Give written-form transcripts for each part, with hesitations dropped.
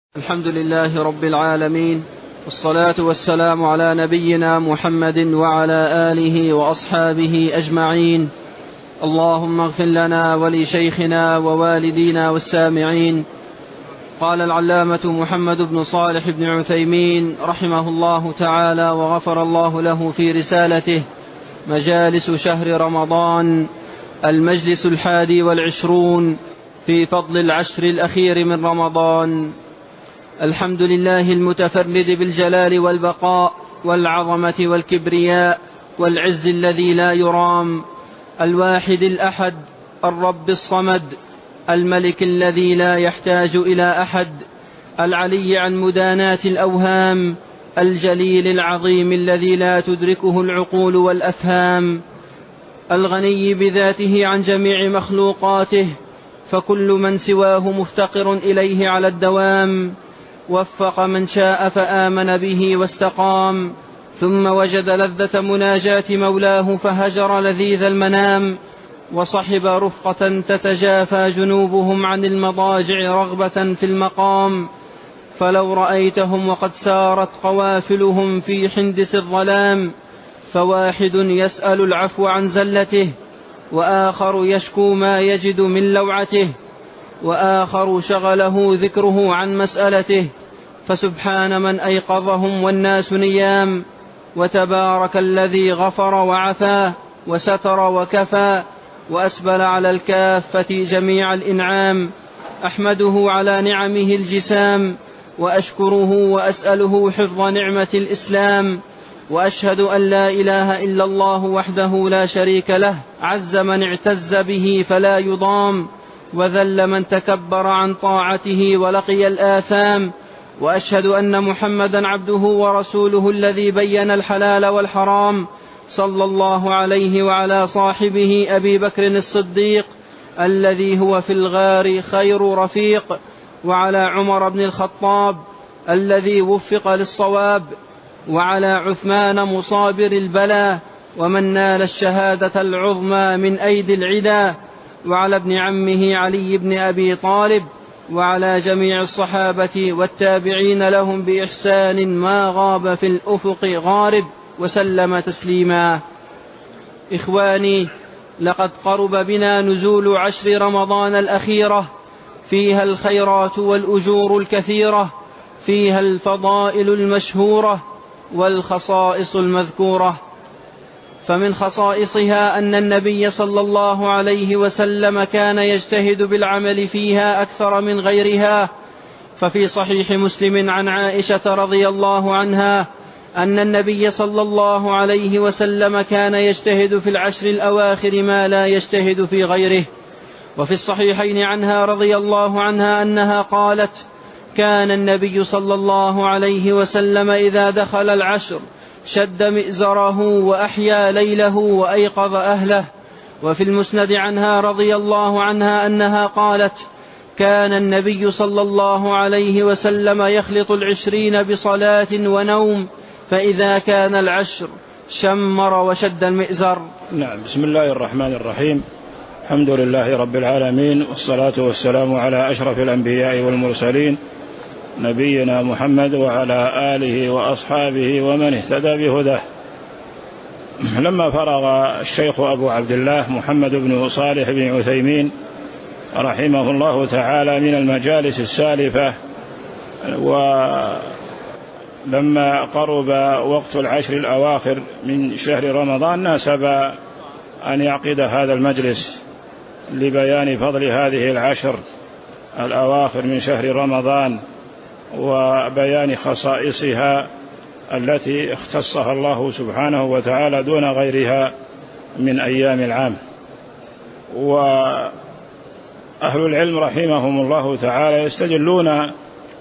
الحمد لله رب العالمين، والصلاة والسلام على نبينا محمد وعلى آله وأصحابه أجمعين. اللهم اغفر لنا ولشيخنا ووالدينا والسامعين. قال العلامة محمد بن صالح بن عثيمين رحمه الله تعالى وغفر الله له في رسالته: مجالس شهر رمضان، المجلس 21 في فضل العشر الأخير من رمضان. الحمد لله المتفرد بالجلال والبقاء والعظمة والكبرياء والعز الذي لا يرام، الواحد الأحد، الرب الصمد، الملك الذي لا يحتاج إلى أحد، العلي عن مداناة الأوهام، الجليل العظيم الذي لا تدركه العقول والأفهام، الغني بذاته عن جميع مخلوقاته، فكل من سواه مفتقر إليه على الدوام. وفق من شاء فآمن به واستقام، ثم وجد لذة مناجاة مولاه فهجر لذيذ المنام، وصحب رفقة تتجافى جنوبهم عن المضاجع رغبة في المقام. فلو رأيتهم وقد سارت قوافلهم في حندس الظلام، فواحد يسأل العفو عن زلته، وآخر يشكو ما يجد من لوعته، وآخر شغله ذكره عن مسألته. فسبحان من أيقظهم والناس نيام، وتبارك الذي غفر وعفا وستر وكفى، وأسبل على الكافة جميع الإنعام. أحمده على نعمه الجسام، وأشكره وأسأله حفظ نعمة الإسلام، وأشهد أن لا إله إلا الله وحده لا شريك له، عز من اعتز به فلا يضام، وذل من تكبر عن طاعته ولقي الآثام. وأشهد أن محمدا عبده ورسوله الذي بين الحلال والحرام، صلى الله عليه وعلى صاحبه أبي بكر الصديق الذي هو في الغار خير رفيق، وعلى عمر بن الخطاب الذي وفق للصواب، وعلى عثمان مصابر البلاء ومن نال الشهادة العظمى من أيدي العدا، وعلى ابن عمه علي بن أبي طالب، وعلى جميع الصحابة والتابعين لهم بإحسان ما غاب في الأفق غارب، وسلم تسليما. إخواني، لقد قرب بنا نزول عشر رمضان الأخيرة، فيها الخيرات والأجور الكثيرة، فيها الفضائل المشهورة والخصائص المذكورة. فمن خصائصها أن النبي صلى الله عليه وسلم كان يجتهد بالعمل فيها أكثر من غيرها. ففي صحيح مسلم عن عائشة رضي الله عنها أن النبي صلى الله عليه وسلم كان يجتهد في العشر الأواخر ما لا يجتهد في غيره. وفي الصحيحين عنها رضي الله عنها أنها قالت: كان النبي صلى الله عليه وسلم إذا دخل العشر شد مئزره وأحيا ليله وأيقظ أهله. وفي المسند عنها رضي الله عنها أنها قالت: كان النبي صلى الله عليه وسلم يخلط 20 بصلاة ونوم، فإذا كان العشر شمر وشد المئزر. نعم. بسم الله الرحمن الرحيم. الحمد لله رب العالمين، والصلاة والسلام على أشرف الأنبياء والمرسلين، نبينا محمد وعلى آله وأصحابه ومن اهتدى بهداه. لما فرغ الشيخ أبو عبد الله محمد بن صالح بن عثيمين رحمه الله تعالى من المجالس السالفة، ولما قرب وقت العشر الأواخر من شهر رمضان، ناسب أن يعقد هذا المجلس لبيان فضل هذه العشر الأواخر من شهر رمضان، وبيان خصائصها التي اختصها الله سبحانه وتعالى دون غيرها من أيام العام. وأهل العلم رحمهم الله تعالى يستدلون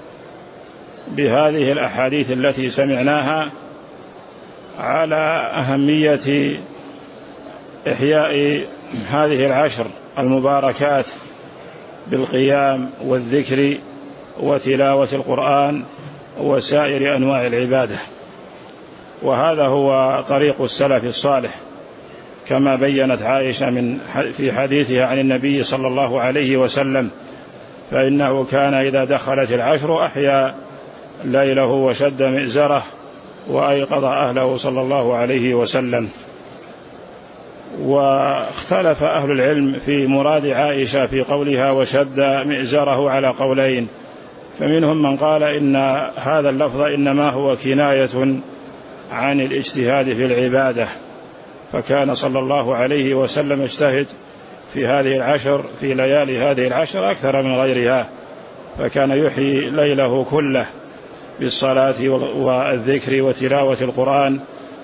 بهذه الأحاديث التي سمعناها على أهمية إحياء هذه العشر المباركات بالقيام والذكر وتلاوة القرآن وسائر أنواع العبادة. وهذا هو طريق السلف الصالح، كما بيّنت عائشة في حديثها عن النبي صلى الله عليه وسلم فإنه كان إذا دخلت العشر أحيا ليله وشد مئزره وأيقظ أهله صلى الله عليه وسلم. واختلف أهل العلم في مراد عائشة في قولها وشد مئزره على قولين، فمنهم من قال إن هذا اللفظ إنما هو كناية عن الاجتهاد في العبادة، فكان صلى الله عليه وسلم يجتهد في هذه العشر، في ليالي هذه العشر أكثر من غيرها، فكان يحيي ليله كله بالصلاة والذكر وتلاوة القرآن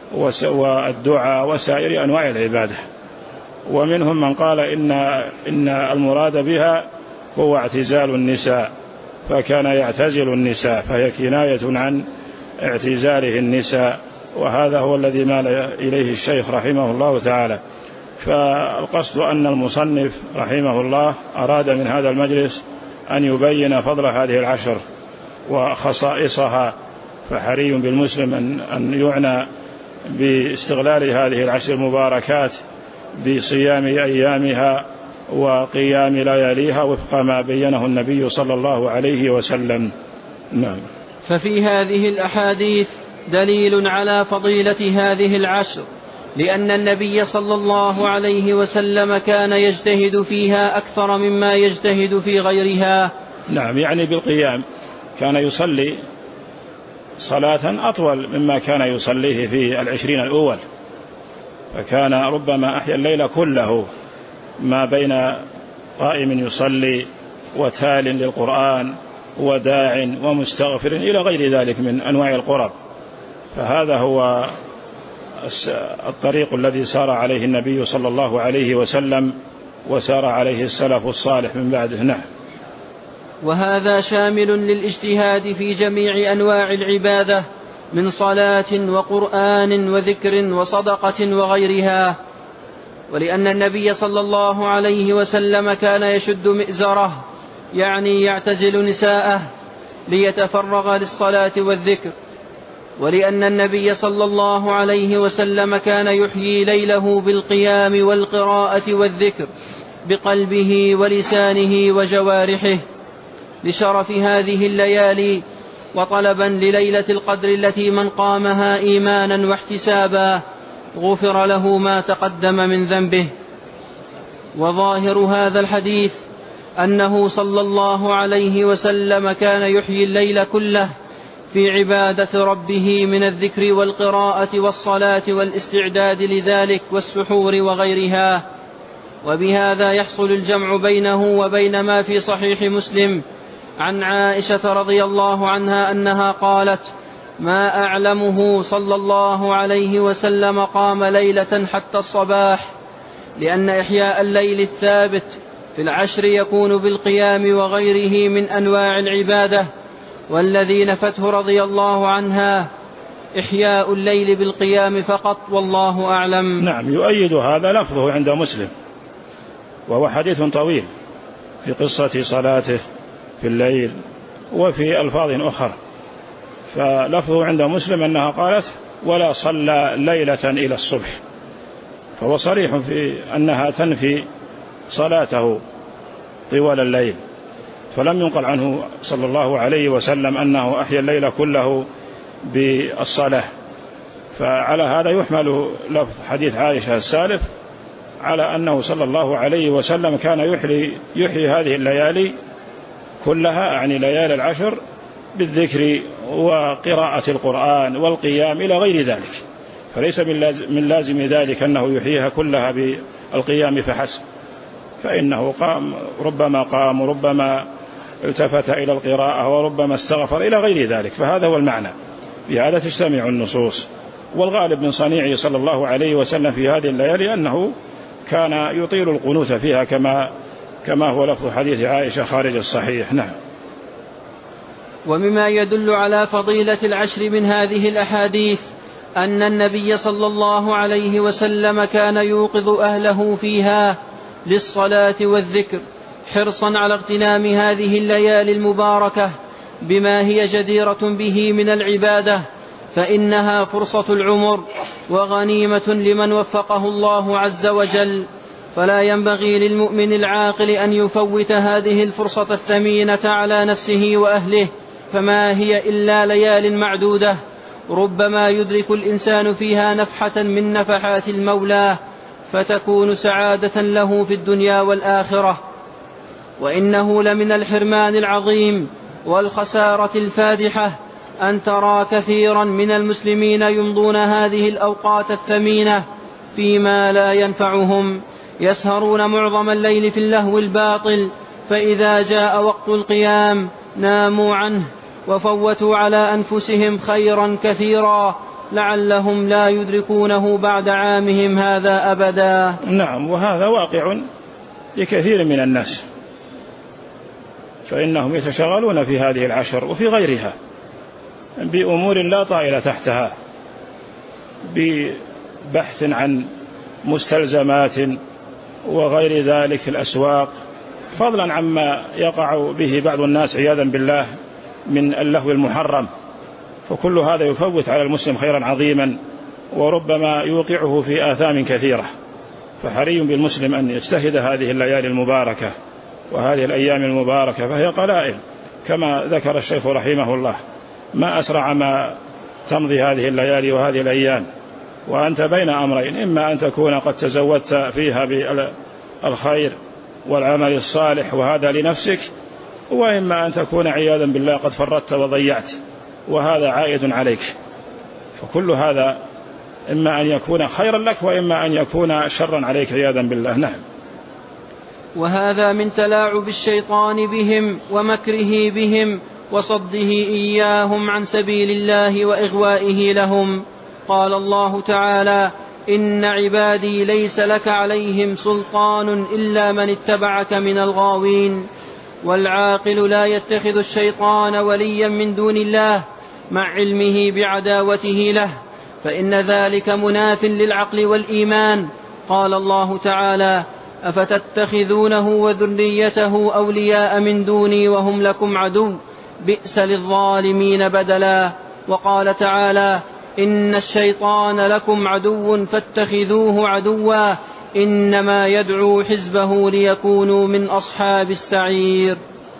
والدعاء وسائر أنواع العبادة. ومنهم من قال إن المراد بها هو اعتزال النساء، فكان يعتزل النساء، فهي كناية عن اعتزاله النساء، وهذا هو الذي مال إليه الشيخ رحمه الله تعالى. فالقصد أن المصنف رحمه الله أراد من هذا المجلس أن يبين فضل هذه العشر وخصائصها، فحري بالمسلم أن يعنى باستغلال هذه العشر المباركات بصيام أيامها وقيام لياليها وفق ما بينه النبي صلى الله عليه وسلم. نعم. ففي هذه الأحاديث دليل على فضيلة هذه العشر، لأن النبي صلى الله عليه وسلم كان يجتهد فيها أكثر مما يجتهد في غيرها. نعم، يعني بالقيام كان يصلي صلاة أطول مما كان يصليه في 20 الأول، فكان ربما أحيا الليل كله ما بين قائم يصلي وتال للقرآن وداع ومستغفر إلى غير ذلك من أنواع القرب. فهذا هو الطريق الذي سار عليه النبي صلى الله عليه وسلم وسار عليه السلف الصالح من بعده. نعم. وهذا شامل للاجتهاد في جميع أنواع العبادة من صلاة وقرآن وذكر وصدقة وغيرها. ولأن النبي صلى الله عليه وسلم كان يشد مئزره، يعني يعتزل نساءه ليتفرغ للصلاة والذكر. ولأن النبي صلى الله عليه وسلم كان يحيي ليله بالقيام والقراءة والذكر بقلبه ولسانه وجوارحه، لشرف هذه الليالي وطلبا لليلة القدر التي من قامها إيمانا واحتسابا غفر له ما تقدم من ذنبه. وظاهر هذا الحديث أنه صلى الله عليه وسلم كان يحيي الليل كله في عبادة ربه من الذكر والقراءة والصلاة والاستعداد لذلك والسحور وغيرها. وبهذا يحصل الجمع بينه وبين ما في صحيح مسلم عن عائشة رضي الله عنها أنها قالت: ما أعلمه صلى الله عليه وسلم قام ليلة حتى الصباح، لأن إحياء الليل الثابت في العشر يكون بالقيام وغيره من أنواع العبادة، والذي نفته رضي الله عنها إحياء الليل بالقيام فقط، والله أعلم. نعم، يؤيد هذا لفظه عند مسلم، وهو حديث طويل في قصة صلاته في الليل وفي ألفاظ أخرى. فلفظه عند مسلم أنها قالت: ولا صلى ليلة إلى الصبح، فهو صريح في أنها تنفي صلاته طوال الليل، فلم ينقل عنه صلى الله عليه وسلم أنه أحيا الليل كله بالصلاة. فعلى هذا يحمل لفظ حديث عائشة السالف على أنه صلى الله عليه وسلم كان يحيي هذه الليالي كلها، يعني ليالي العشر، بالذكر وقراءة القرآن والقيام إلى غير ذلك، فليس من لازم ذلك أنه يحييها كلها بالقيام فحسب، فإنه ربما قام وربما التفت إلى القراءة وربما استغفر إلى غير ذلك، فهذا هو المعنى. بهذا تجتمع النصوص. والغالب من صنيعه صلى الله عليه وسلم في هذه الليالي أنه كان يطيل القنوت فيها كما هو لفظ حديث عائشة خارج الصحيح. نعم. ومما يدل على فضيلة العشر من هذه الأحاديث أن النبي صلى الله عليه وسلم كان يوقظ أهله فيها للصلاة والذكر، حرصا على اغتنام هذه الليالي المباركة بما هي جديرة به من العبادة، فإنها فرصة العمر وغنيمة لمن وفقه الله عز وجل فلا ينبغي للمؤمن العاقل أن يفوت هذه الفرصة الثمينة على نفسه وأهله، فما هي إلا ليال معدودة ربما يدرك الإنسان فيها نفحة من نفحات المولى فتكون سعادة له في الدنيا والآخرة. وإنه لمن الحرمان العظيم والخسارة الفادحة أن ترى كثيرا من المسلمين يمضون هذه الأوقات الثمينة فيما لا ينفعهم، يسهرون معظم الليل في اللهو الباطل، فإذا جاء وقت القيام ناموا عنه وفوتوا على أنفسهم خيرا كثيرا لعلهم لا يدركونه بعد عامهم هذا أبدا. نعم، وهذا واقع لكثير من الناس، فإنهم يتشغلون في هذه العشر وفي غيرها بأمور لا طائل تحتها، ببحث عن مستلزمات وغير ذلك في الأسواق، فضلا عما يقع به بعض الناس عياذا بالله من اللهو المحرم، فكل هذا يفوت على المسلم خيرا عظيما وربما يوقعه في آثام كثيرة. فحري بالمسلم أن يجتهد هذه الليالي المباركة وهذه الأيام المباركة، فهي قلائل كما ذكر الشيخ رحمه الله، ما أسرع ما تمضي هذه الليالي وهذه الأيام وأنت بين أمرين، إما أن تكون قد تزودت فيها بالخير والعمل الصالح وهذا لنفسك، وإما أن تكون عياذا بالله قد فرطت وضيعت وهذا عائد عليك. فكل هذا إما أن يكون خيرا لك وإما أن يكون شرا عليك عياذا بالله. نعم. وهذا من تلاعب الشيطان بهم ومكره بهم وصده إياهم عن سبيل الله وإغوائه لهم. قال الله تعالى: إن عبادي ليس لك عليهم سلطان إلا من اتبعك من الغاوين. والعاقل لا يتخذ الشيطان وليا من دون الله مع علمه بعداوته له، فإن ذلك مناف للعقل والإيمان. قال الله تعالى: أفتتخذونه وذريته أولياء من دوني وهم لكم عدو بئس للظالمين بدلا. وقال تعالى: إن الشيطان لكم عدو فاتخذوه عدوا إنما يدعو حزبه ليكونوا من أصحاب السعير.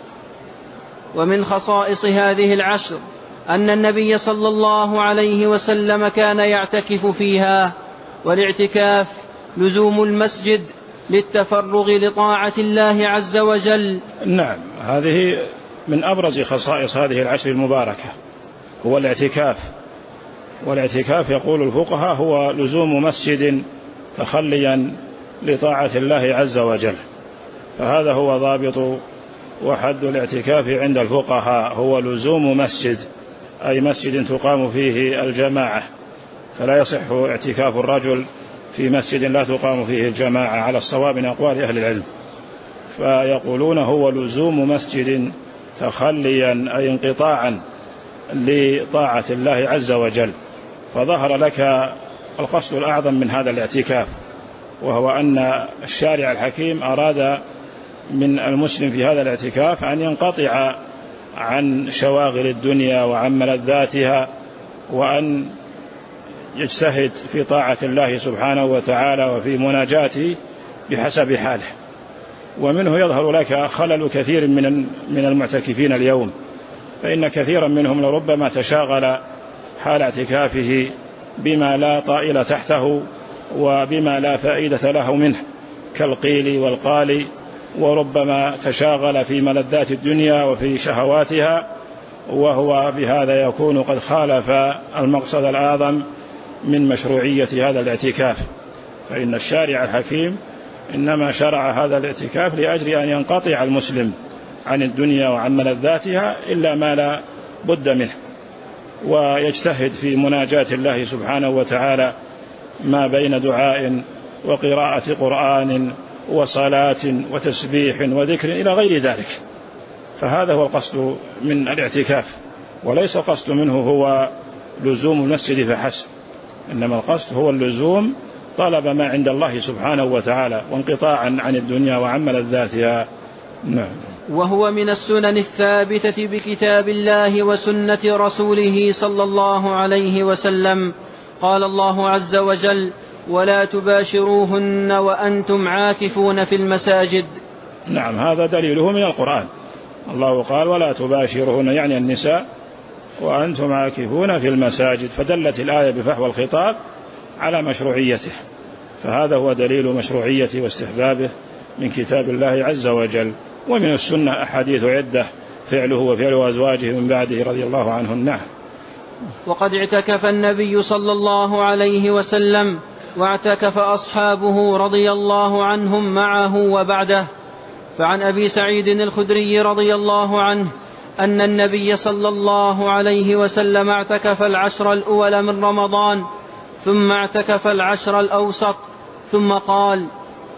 ومن خصائص هذه العشر أن النبي صلى الله عليه وسلم كان يعتكف فيها، والاعتكاف لزوم المسجد للتفرغ لطاعة الله عز وجل. نعم، هذه من أبرز خصائص هذه العشر المباركة هو الاعتكاف. والاعتكاف يقول الفقهاء هو لزوم مسجد تخليا لطاعة الله عز وجل، فهذا هو ضابط وحد الاعتكاف عند الفقهاء، هو لزوم مسجد، أي مسجد تقام فيه الجماعة، فلا يصح اعتكاف الرجل في مسجد لا تقام فيه الجماعة على الصواب من أقوال أهل العلم، فيقولون هو لزوم مسجد تخليا أي انقطاعا لطاعة الله عز وجل. فظهر لك القصد الأعظم من هذا الاعتكاف، وهو أن الشارع الحكيم أراد من المسلم في هذا الاعتكاف أن ينقطع عن شواغل الدنيا وعن ملذاتها، وأن يجتهد في طاعة الله سبحانه وتعالى وفي مناجاته بحسب حاله. ومنه يظهر لك خلل كثير من المعتكفين اليوم، فإن كثيرا منهم لربما تشاغل حال اعتكافه بما لا طائل تحته وبما لا فائدة له منه كالقيل والقال، وربما تشاغل في ملذات الدنيا وفي شهواتها، وهو بهذا يكون قد خالف المقصد الأعظم من مشروعية هذا الاعتكاف. فإن الشارع الحكيم إنما شرع هذا الاعتكاف لأجل أن ينقطع المسلم عن الدنيا وعن ملذاتها إلا ما لا بد منه، ويجتهد في مناجاة الله سبحانه وتعالى ما بين دعاء وقراءة قرآن وصلاة وتسبيح وذكر إلى غير ذلك. فهذا هو القصد من الاعتكاف، وليس القصد منه هو لزوم المسجد فحسب، إنما القصد هو اللزوم طلب ما عند الله سبحانه وتعالى وانقطاعا عن الدنيا وعن ملذاتها. نعم. وهو من السنن الثابتة بكتاب الله وسنة رسوله صلى الله عليه وسلم. قال الله عز وجل: ولا تباشروهن وأنتم عاكفون في المساجد. نعم، هذا دليله من القرآن. الله قال ولا تباشرهن يعني النساء وأنتم عاكفون في المساجد، فدلت الآية بفحوى الخطاب على مشروعيته، فهذا هو دليل مشروعية واستحبابه من كتاب الله عز وجل. ومن السنة أحاديث عدة فعله وفعل أزواجه من بعده رضي الله عنهن. نعم. وقد اعتكف النبي صلى الله عليه وسلم واعتكف أصحابه رضي الله عنهم معه وبعده. فعن أبي سعيد الخدري رضي الله عنه أن النبي صلى الله عليه وسلم اعتكف العشر الأول من رمضان ثم اعتكف العشر الأوسط ثم قال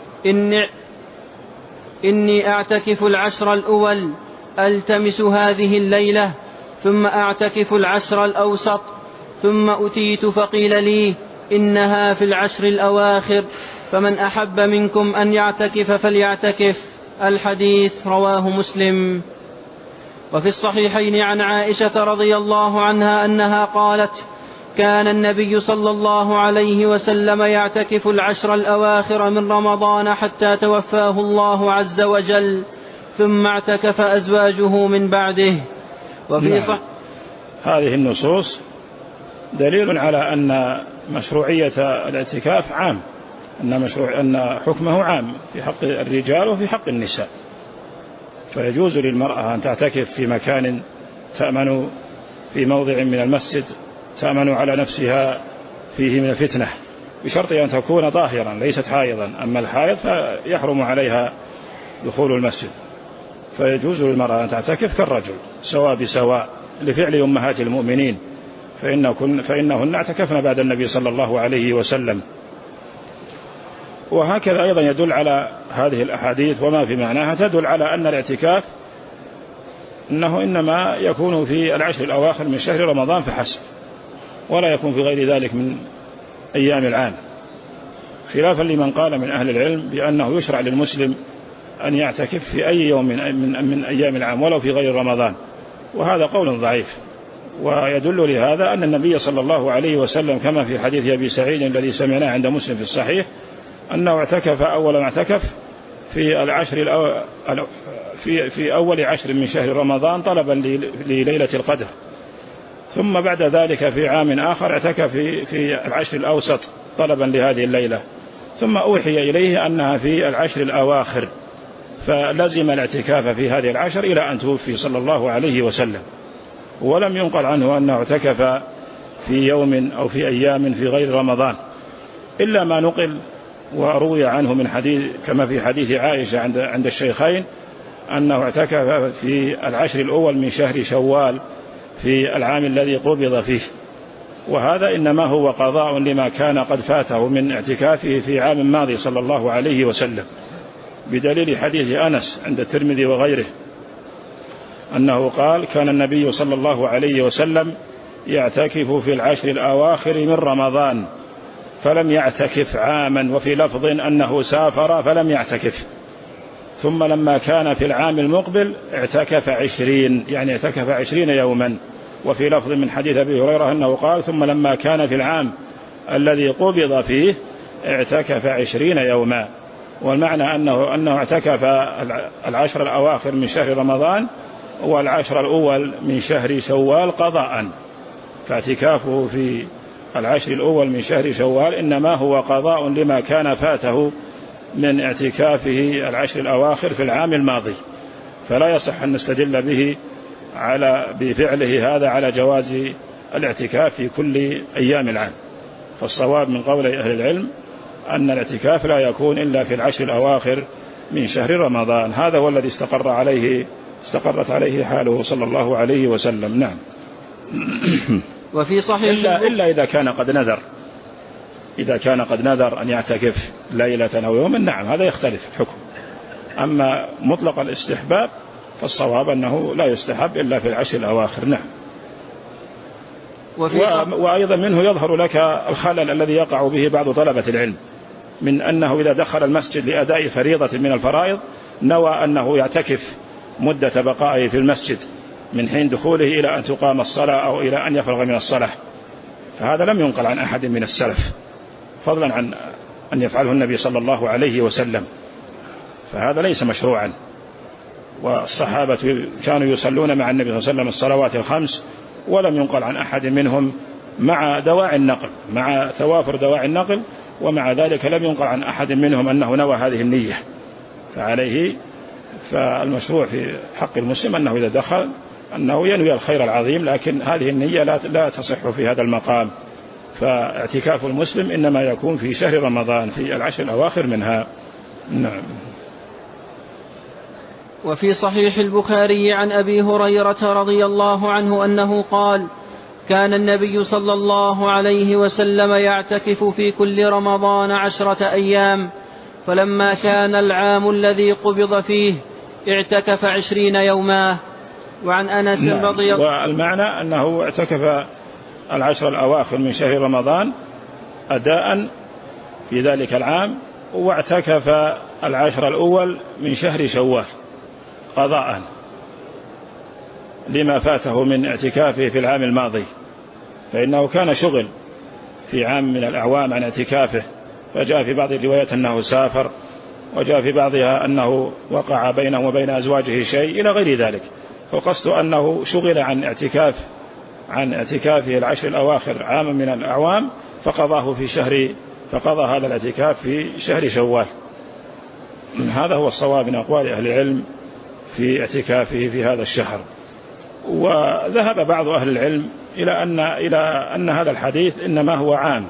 إني أعتكف العشر الأول ألتمس هذه الليلة ثم أعتكف العشر الأوسط ثم أتيت فقيل لي إنها في العشر الأواخر فمن أحب منكم أن يعتكف فليعتكف. الحديث رواه مسلم. وفي الصحيحين عن عائشة رضي الله عنها أنها قالت كان النبي صلى الله عليه وسلم يعتكف العشر الأواخر من رمضان حتى توفاه الله عز وجل ثم اعتكف أزواجه من بعده. وفي هذه النصوص دليل على أن مشروعية الاعتكاف عام، أن حكمه عام في حق الرجال وفي حق النساء، فيجوز للمرأة أن تعتكف في مكان تأمن في موضع من المسجد تأمن على نفسها فيه من الفتنة، بشرط أن تكون طاهرا ليست حائضا، أما الحائض فيحرم عليها دخول المسجد، فيجوز للمرأة أن تعتكف كالرجل سواء بسواء لفعل أمهات المؤمنين فإنهن اعتكفن بعد النبي صلى الله عليه وسلم. وهكذا أيضا يدل على هذه الأحاديث وما في معناها تدل على أن الاعتكاف أنه إنما يكون في العشر الأواخر من شهر رمضان فحسب، ولا يكون في غير ذلك من أيام العام، خلافا لمن قال من أهل العلم بأنه يشرع للمسلم أن يعتكف في أي يوم من أيام العام ولو في غير رمضان، وهذا قول ضعيف. ويدل لهذا أن النبي صلى الله عليه وسلم كما في حديث أبي سعيد الذي سمعناه عند مسلم في الصحيح أنه اعتكف أول ما اعتكف في في أول عشر من شهر رمضان طلبا لليلة القدر، ثم بعد ذلك في عام آخر اعتكف في العشر الأوسط طلبا لهذه الليلة، ثم أوحي إليه أنها في العشر الأواخر، فلزم الاعتكاف في هذه العشر إلى أن توفي صلى الله عليه وسلم. ولم ينقل عنه أنه اعتكف في يوم أو في أيام في غير رمضان، إلا ما نقل وروي عنه من حديث كما في حديث عائشة عند الشيخين أنه اعتكف في العشر الأول من شهر شوال في العام الذي قبض فيه، وهذا إنما هو قضاء لما كان قد فاته من اعتكافه في عام ماضي صلى الله عليه وسلم، بدليل حديث أنس عند الترمذي وغيره أنه قال كان النبي صلى الله عليه وسلم يعتكف في العشر الأواخر من رمضان فلم يعتكف عاما، وفي لفظ أنه سافر فلم يعتكف، ثم لما كان في العام المقبل اعتكف 20 يعني اعتكف 20 يوما، وفي لفظ من حديث أبي هريرة أنه قال ثم لما كان في العام الذي قبض فيه اعتكف 20 يوما. والمعنى أنه اعتكف العشر الأواخر من شهر رمضان والعشر الأول من شهر شوال قضاء، فاعتكافه في العشر الأول من شهر شوال إنما هو قضاء لما كان فاته من اعتكافه العشر الأواخر في العام الماضي، فلا يصح أن نستدل به بفعله هذا على جواز الاعتكاف في كل أيام العام. فالصواب من قول أهل العلم أن الاعتكاف لا يكون إلا في العشر الأواخر من شهر رمضان، هذا هو الذي استقرت عليه حاله صلى الله عليه وسلم. نعم. وفي صحيح إلا إذا كان قد نذر أن يعتكف ليلة أو يوما، نعم هذا يختلف الحكم. أما مطلق الاستحباب فالصواب أنه لا يستحب إلا في العشر الأواخر. نعم. وأيضا منه يظهر لك الخلل الذي يقع به بعض طلبة العلم من أنه إذا دخل المسجد لأداء فريضة من الفرائض نوى أنه يعتكف مدة بقائه في المسجد من حين دخوله إلى أن تقام الصلاة أو إلى أن يفرغ من الصلاة، فهذا لم ينقل عن أحد من السلف، فضلا عن أن يفعله النبي صلى الله عليه وسلم، فهذا ليس مشروعا. والصحابة كانوا يصلون مع النبي صلى الله عليه وسلم الصلوات الخمس، ولم ينقل عن أحد منهم مع دواعي النقل، مع توافر دواعي النقل، ومع ذلك لم ينقل عن أحد منهم أنه نوى هذه النية. فالمشروع في حق المسلم أنه إذا دخل أنه ينوي الخير العظيم، لكن هذه النية لا تصح في هذا المقام. فاعتكاف المسلم إنما يكون في شهر رمضان في العشر الأواخر منها. نعم. وفي صحيح البخاري عن أبي هريرة رضي الله عنه أنه قال: كان النبي صلى الله عليه وسلم يعتكف في كل رمضان 10 أيام، فلما كان العام الذي قبض فيه اعتكف 20 يوما. وعن أنس رضي الله عنه، والمعنى أنه اعتكف العشر الأواخر من شهر رمضان أداء في ذلك العام، واعتكف العشر الأول من شهر شوال قضاء لما فاته من اعتكافه في العام الماضي، فإنه كان شغل في عام من الأعوام عن اعتكافه، فجاء في بعض الروايات أنه سافر، وجاء في بعضها أنه وقع بينه وبين أزواجه شيء إلى غير ذلك. فالقصد أنه شغل عن اعتكافه العشر الأواخر عاما من الأعوام، فقضى هذا الاعتكاف في شهر شوال. هذا هو الصواب من أقوال أهل العلم في اعتكافه في هذا الشهر. وذهب بعض أهل العلم إلى أن هذا الحديث إنما هو عام،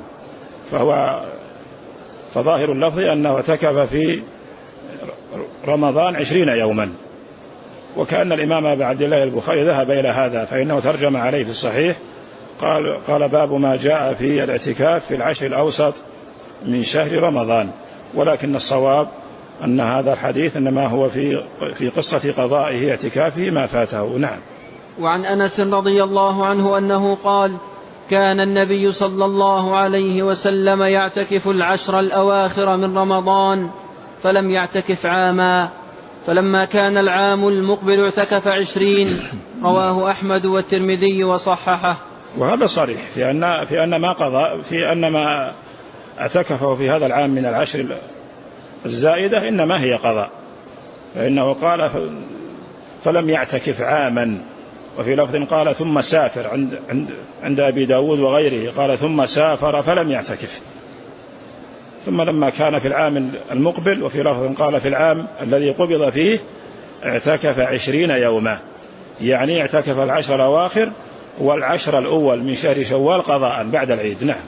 فظاهر اللفظ أنه اعتكف في رمضان 20 يوما، وكأن الإمام أبا عبد الله البخاري ذهب إلى هذا، فإنه ترجم عليه في الصحيح قال: باب ما جاء في الاعتكاف في العشر الأوسط من شهر رمضان. ولكن الصواب أن هذا الحديث إنما هو في قصة قضائه اعتكافه ما فاته. نعم. وعن أنس رضي الله عنه أنه قال: كان النبي صلى الله عليه وسلم يعتكف العشر الأواخر من رمضان، فلم يعتكف عاما، فلما كان العام المقبل اعتكف 20. رواه أحمد والترمذي وصححه. وهذا صريح في أن ما اعتكفه في هذا العام من العشر الزائدة إنما هي قضاء، فإنه قال: فلم يعتكف عاما. وفي لفظ قال: ثم سافر، عند أبي داود وغيره قال: ثم سافر فلم يعتكف. ثم لما كان في العام المقبل، وفي لفظ قال: في العام الذي قبض فيه اعتكف 20 يوما، يعني اعتكف العشر الأواخر والعشر الأول من شهر شوال قضاء بعد العيد. نعم.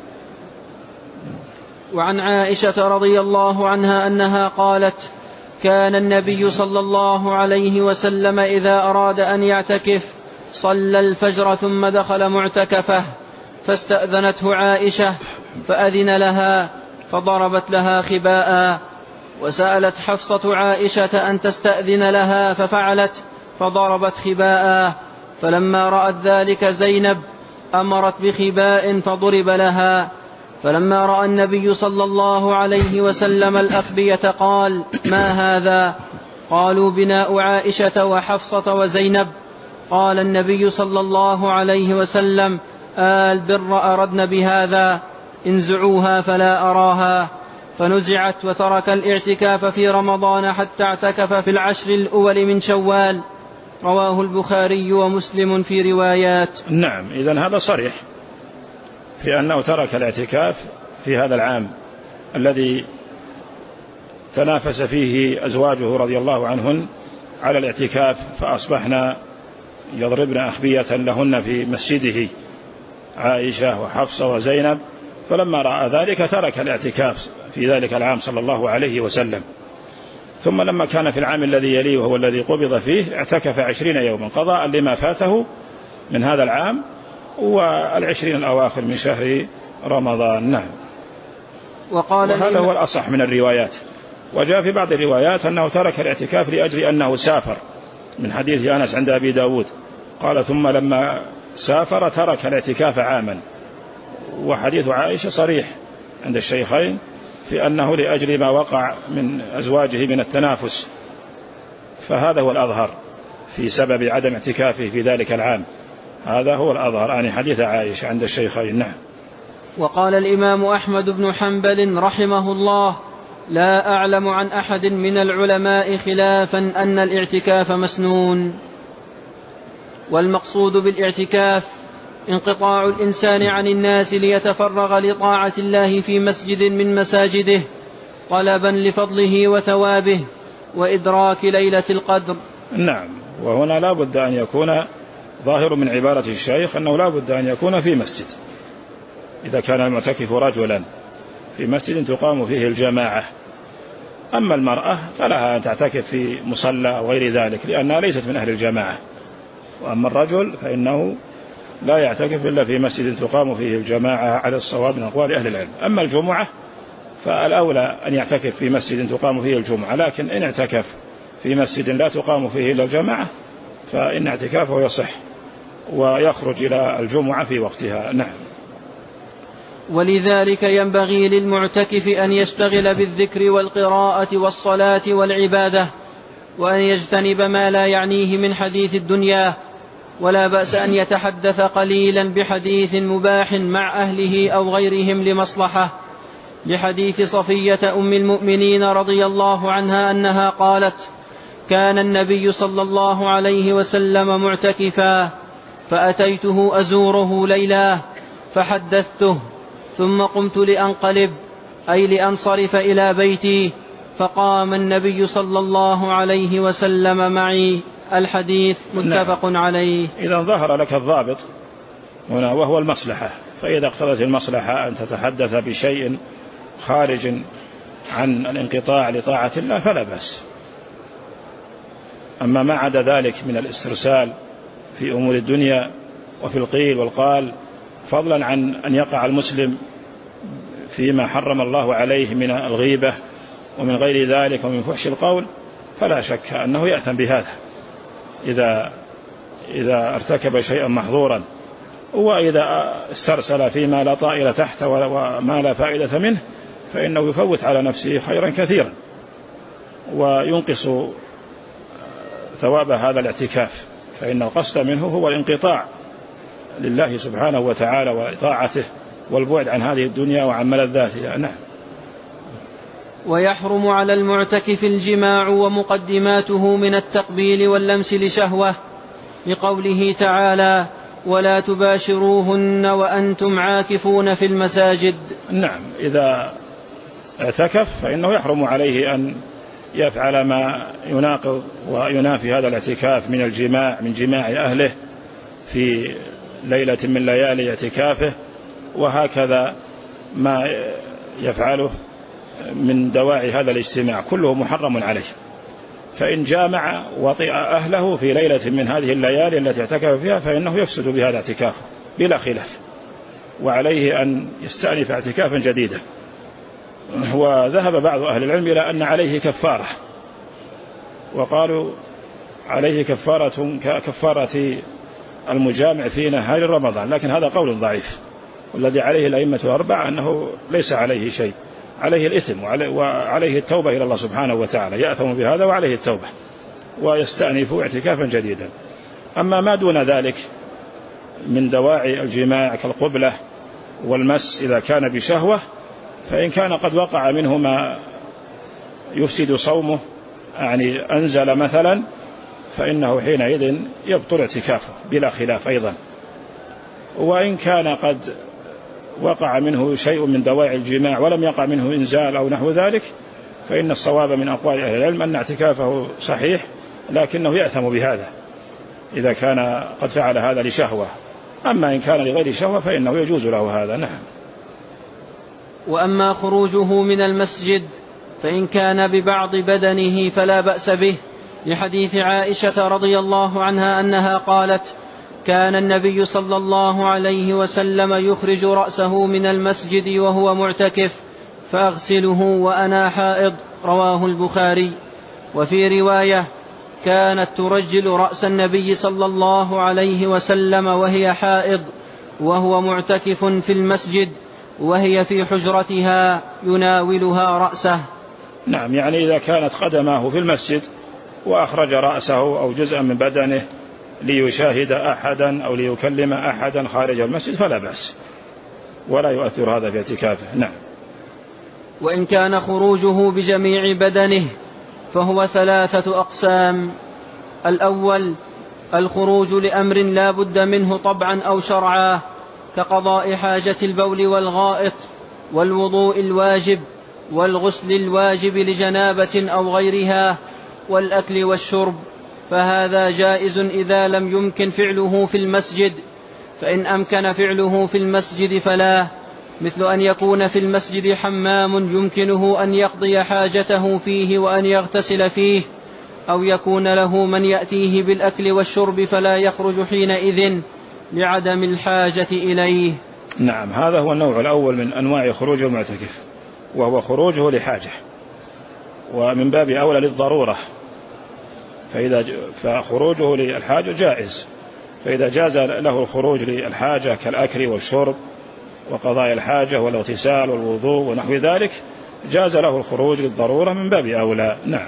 وعن عائشة رضي الله عنها أنها قالت: كان النبي صلى الله عليه وسلم إذا أراد أن يعتكف صلى الفجر ثم دخل معتكفه، فاستأذنته عائشة فأذن لها فضربت لها خباء، وسألت حفصة عائشة أن تستأذن لها ففعلت فضربت خباء، فلما رأت ذلك زينب أمرت بخباء فضرب لها. فلما رأى النبي صلى الله عليه وسلم الأخبية قال: ما هذا؟ قالوا: بناء عائشة وحفصة وزينب. قال النبي صلى الله عليه وسلم: البر أردن بهذا، انزعوها فلا أراها. فنزعت وترك الاعتكاف في رمضان حتى اعتكف في العشر الأول من شوال. رواه البخاري ومسلم في روايات. نعم. إذن هذا صريح في أنه ترك الاعتكاف في هذا العام الذي تنافس فيه أزواجه رضي الله عنهن على الاعتكاف، فأصبحنا يضربن أخبية لهن في مسجده، عائشة وحفصة وزينب. فلما رأى ذلك ترك الاعتكاف في ذلك العام صلى الله عليه وسلم. ثم لما كان في العام الذي يليه وهو الذي قبض فيه اعتكف 20 يوما قضاء لما فاته من هذا العام، وال20 الأواخر من شهر رمضان. نعم. وهذا هو الأصح من الروايات. وجاء في بعض الروايات أنه ترك الاعتكاف لأجل أنه سافر، من حديث أنس عند أبي داود قال: ثم لما سافر ترك الاعتكاف عاما. وحديث عائشة صريح عند الشيخين في أنه لأجل ما وقع من أزواجه من التنافس، فهذا هو الأظهر في سبب عدم اعتكافه في ذلك العام. هذا هو الأظهر عن حديث عائشة عند الشيخين. نعم. وقال الإمام أحمد بن حنبل رحمه الله: لا أعلم عن أحد من العلماء خلافا أن الاعتكاف مسنون. والمقصود بالاعتكاف انقطاع الإنسان عن الناس ليتفرغ لطاعة الله في مسجد من مساجده طلبا لفضله وثوابه وإدراك ليلة القدر. نعم، وهنا لا بد أن يكون ظاهر من عبارة الشيخ أنه لا بد أن يكون في مسجد. إذا كان المعتكف رجلا في مسجد تقام فيه الجماعة. أما المرأة فلها أن تعتكف في مصلى أو غير ذلك لأنها ليست من أهل الجماعة. وأما الرجل فإنه لا يعتكف إلا في مسجد تقام فيه الجماعة على الصواب من أقوال أهل العلم. أما الجمعة فالأولى أن يعتكف في مسجد تقام فيه الجمعة، لكن إن اعتكف في مسجد لا تقام فيه إلا الجماعة فإن اعتكافه يصح ويخرج إلى الجمعة في وقتها. نعم. ولذلك ينبغي للمعتكف أن يشتغل بالذكر والقراءة والصلاة والعبادة، وأن يجتنب ما لا يعنيه من حديث الدنيا، ولا بأس أن يتحدث قليلا بحديث مباح مع أهله أو غيرهم لمصلحة، لحديث صفية أم المؤمنين رضي الله عنها أنها قالت: كان النبي صلى الله عليه وسلم معتكفا، فأتيته أزوره ليلة فحدثته، ثم قمت لأنقلب أي لأنصرف إلى بيتي، فقام النبي صلى الله عليه وسلم معي. الحديث متفق عليه. إذا ظهر لك الضابط هنا وهو المصلحة، فإذا اقتضت المصلحة أن تتحدث بشيء خارج عن الانقطاع لطاعة الله فلا بأس. أما ما عدا ذلك من الاسترسال في أمور الدنيا وفي القيل والقال، فضلا عن أن يقع المسلم فيما حرم الله عليه من الغيبة ومن غير ذلك ومن فحش القول، فلا شك أنه يأثم بهذا إذا ارتكب شيئا محظورا. وإذا استرسل فيما لا طائل تحته وما لا فائدة منه فإنه يفوت على نفسه خيرا كثيرا وينقص ثواب هذا الاعتكاف، فإن القصد منه هو الانقطاع لله سبحانه وتعالى وطاعته والبعد عن هذه الدنيا وعن ملذاتها. نعم. ويحرم على المعتكف الجماع ومقدماته من التقبيل واللمس لشهوة، لقوله تعالى: ولا تباشروهن وأنتم عاكفون في المساجد. نعم، إذا اعتكف فإنه يحرم عليه أن يفعل ما يناقض وينافي هذا الاعتكاف من الجماع، من جماع أهله في ليلة من ليالي اعتكافه، وهكذا ما يفعله من دواعي هذا الاجتماع كله محرم عليه. فإن جامع وطئ أهله في ليلة من هذه الليالي التي اعتكف فيها فإنه يفسد بهذا اعتكافه بلا خلاف، وعليه أن يستأنف اعتكافا جديدا. وذهب بعض أهل العلم إلى أن عليه كفارة، وقالوا عليه كفارة المجامع في نهار رمضان، لكن هذا قول ضعيف، والذي عليه الأئمة الأربعة أنه ليس عليه شيء، عليه الإثم وعليه التوبة إلى الله سبحانه وتعالى، يأثم بهذا وعليه التوبة ويستأنف اعتكافا جديدا. أما ما دون ذلك من دواعي الجماع كالقبلة والمس إذا كان بشهوة، فإن كان قد وقع منه ما يفسد صومه، يعني أنزل مثلا، فإنه حينئذ يبطل اعتكافه بلا خلاف أيضا. وإن كان قد وقع منه شيء من دواعي الجماع ولم يقع منه إنزال أو نحو ذلك، فإن الصواب من أقوال أهل العلم أن اعتكافه صحيح، لكنه يأثم بهذا إذا كان قد فعل هذا لشهوة. أما إن كان لغير شهوة فإنه يجوز له هذا. نعم. وأما خروجه من المسجد فإن كان ببعض بدنه فلا بأس به، لحديث عائشة رضي الله عنها أنها قالت: كان النبي صلى الله عليه وسلم يخرج رأسه من المسجد وهو معتكف فأغسله وأنا حائض. رواه البخاري. وفي رواية: كانت ترجل رأس النبي صلى الله عليه وسلم وهي حائض وهو معتكف في المسجد، وهي في حجرتها يناولها رأسه. نعم، يعني إذا كانت قدماه في المسجد وأخرج رأسه أو جزءا من بدنه ليشاهد أحدا أو ليكلم أحدا خارج المسجد فلا بأس، ولا يؤثر هذا في اعتكافه. نعم. وإن كان خروجه بجميع بدنه فهو 3 أقسام. الأول الخروج لأمر لا بد منه طبعا أو شرعا، كقضاء حاجة البول والغائط والوضوء الواجب والغسل الواجب لجنابة أو غيرها والأكل والشرب، فهذا جائز إذا لم يمكن فعله في المسجد، فإن أمكن فعله في المسجد فلا، مثل أن يكون في المسجد حمام يمكنه أن يقضي حاجته فيه وأن يغتسل فيه، أو يكون له من يأتيه بالأكل والشرب فلا يخرج حينئذ لعدم الحاجة إليه. نعم، هذا هو النوع الأول من أنواع خروج المعتكف، وهو خروجه لحاجة، ومن باب أولى للضرورة، فخروجه للحاجة جائز، فإذا جاز له الخروج للحاجة كالأكل والشرب وقضاء الحاجة والاغتسال والوضوء ونحو ذلك جاز له الخروج للضرورة من باب أولى. نعم.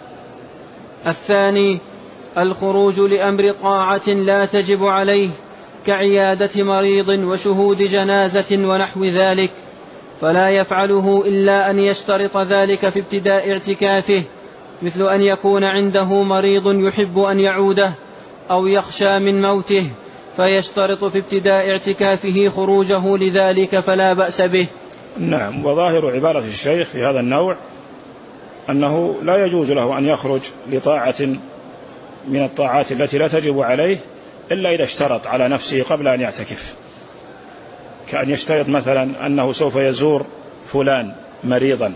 الثاني الخروج لأمر طاعة لا تجب عليه، كعيادة مريض وشهود جنازة ونحو ذلك، فلا يفعله إلا أن يشترط ذلك في ابتداء اعتكافه، مثل أن يكون عنده مريض يحب أن يعوده أو يخشى من موته فيشترط في ابتداء اعتكافه خروجه لذلك، فلا بأس به. نعم. وظاهر عبارة الشيخ في هذا النوع أنه لا يجوز له أن يخرج لطاعة من الطاعات التي لا تجب عليه إلا إذا اشترط على نفسه قبل أن يعتكف، كأن يشترط مثلا أنه سوف يزور فلان مريضا،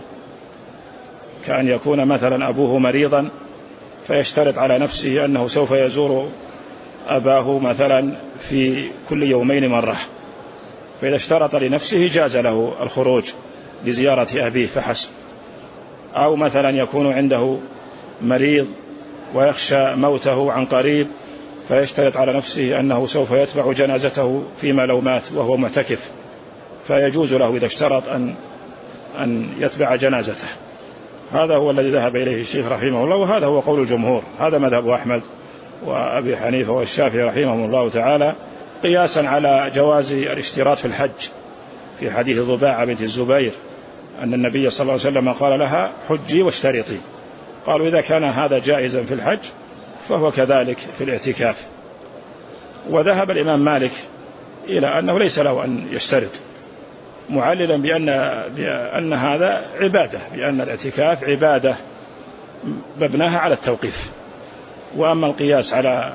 كأن يكون مثلا أبوه مريضا فيشترط على نفسه أنه سوف يزور أباه مثلا في كل يومين مرة، فإذا اشترط لنفسه جاز له الخروج لزيارة أبيه فحسب. أو مثلا يكون عنده مريض ويخشى موته عن قريب فيشترط على نفسه أنه سوف يتبع جنازته فيما لو مات وهو معتكف، فيجوز له إذا اشترط أن يتبع جنازته. هذا هو الذي ذهب إليه الشيخ رحمه الله، وهذا هو قول الجمهور، هذا مذهب أحمد وأبي حنيفة والشافعي رحمهم الله تعالى، قياسا على جواز الاشتراط في الحج في حديث ضباعة بنت الزبير أن النبي صلى الله عليه وسلم قال لها حجي واشترطي، قالوا إذا كان هذا جائزا في الحج فهو كذلك في الاعتكاف. وذهب الإمام مالك إلى أنه ليس له أن يشترط، معللا بأن هذا عبادة، بأن الاعتكاف عبادة مبناها على التوقيف، وأما القياس على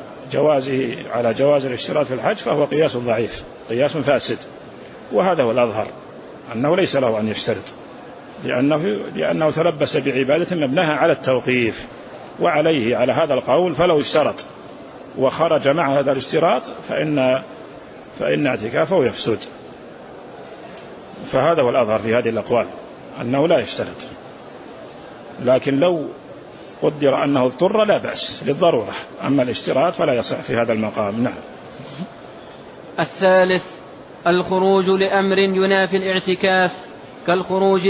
جواز الاشتراط في الحج فهو قياس ضعيف، قياس فاسد، وهذا هو الأظهر أنه ليس له أن يشترط، لأنه تلبس بعبادة مبناها على التوقيف، وعليه على هذا القول فلو اشترط وخرج مع هذا الاشتراط فإن اعتكافه يفسد. فهذا هو الأظهر في هذه الأقوال أنه لا يشترط، لكن لو قدر أنه اضطر لا بأس للضرورة، أما الاشتراط فلا يصح في هذا المقام. نعم. الثالث الخروج لأمر ينافي الاعتكاف، كالخروج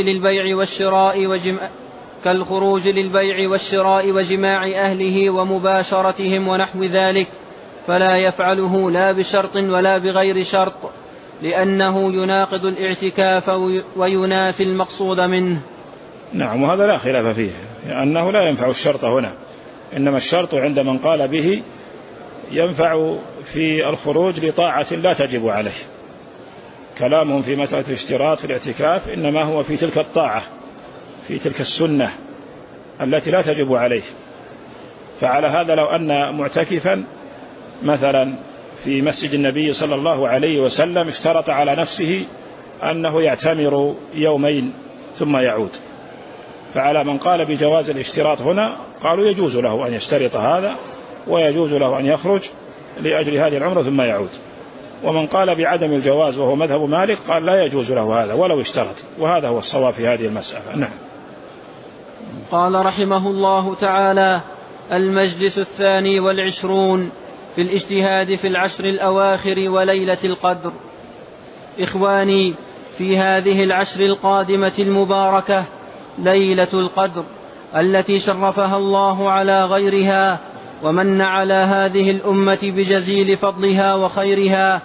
للبيع والشراء وجماع أهله ومباشرتهم ونحو ذلك، فلا يفعله لا بشرط ولا بغير شرط، لأنه يناقض الاعتكاف وينافي المقصود منه. نعم، وهذا لا خلاف فيه، لأنه لا ينفع الشرط هنا، إنما الشرط عند من قال به ينفع في الخروج لطاعة لا تجب عليه. كلامهم في مسألة الاشتراط في الاعتكاف إنما هو في تلك الطاعة، في تلك السنة التي لا تجب عليه. فعلى هذا لو أن معتكفا مثلا في مسجد النبي صلى الله عليه وسلم اشترط على نفسه أنه يعتمر يومين ثم يعود، فعلى من قال بجواز الاشتراط هنا قالوا يجوز له أن يشترط هذا، ويجوز له أن يخرج لأجل هذه العمرة ثم يعود. ومن قال بعدم الجواز وهو مذهب مالك قال لا يجوز له هذا ولو اشترط، وهذا هو الصواب في هذه المسألة. نعم. قال رحمه الله تعالى: المجلس 22 في الاجتهاد في العشر الأواخر وليلة القدر. إخواني، في هذه العشر القادمة المباركة ليلة القدر التي شرفها الله على غيرها ومن على هذه الأمة بجزيل فضلها وخيرها،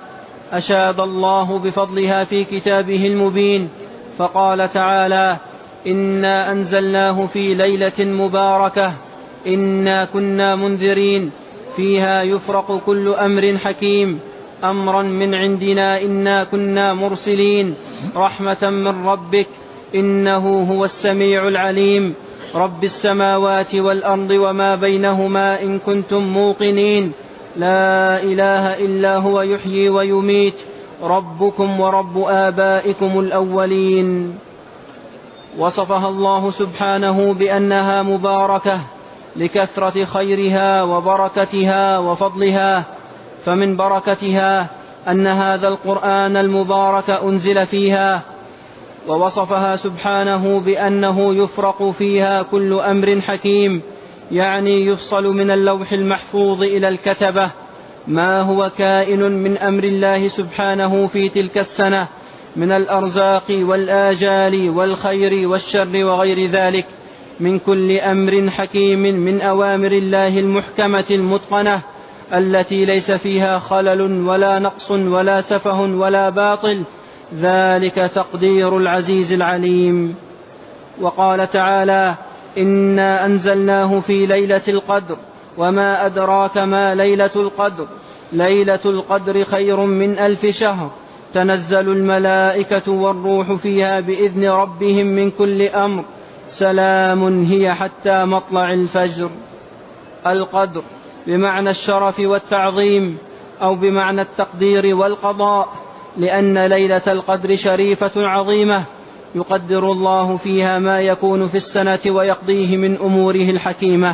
أشاد الله بفضلها في كتابه المبين، فقال تعالى: إنا أنزلناه في ليلة مباركة إنا كنا منذرين فيها يفرق كل أمر حكيم أمرا من عندنا إنا كنا مرسلين رحمة من ربك إنه هو السميع العليم رب السماوات والأرض وما بينهما إن كنتم موقنين لا إله إلا هو يحيي ويميت ربكم ورب آبائكم الأولين. وصفها الله سبحانه بأنها مباركة لكثرة خيرها وبركتها وفضلها، فمن بركتها أن هذا القرآن المبارك أنزل فيها. ووصفها سبحانه بأنه يفرق فيها كل أمر حكيم، يعني يفصل من اللوح المحفوظ إلى الكتبة ما هو كائن من أمر الله سبحانه في تلك السنة من الأرزاق والآجال والخير والشر وغير ذلك من كل أمر حكيم من أوامر الله المحكمة المتقنة التي ليس فيها خلل ولا نقص ولا سفه ولا باطل، ذلك تقدير العزيز العليم. وقال تعالى: إنا أنزلناه في ليلة القدر وما أدراك ما ليلة القدر ليلة القدر خير من 1000 شهر تنزل الملائكة والروح فيها بإذن ربهم من كل أمر سلام هي حتى مطلع الفجر. القدر بمعنى الشرف والتعظيم أو بمعنى التقدير والقضاء، لأن ليلة القدر شريفة عظيمة يقدر الله فيها ما يكون في السنة ويقضيه من أموره الحكيمة.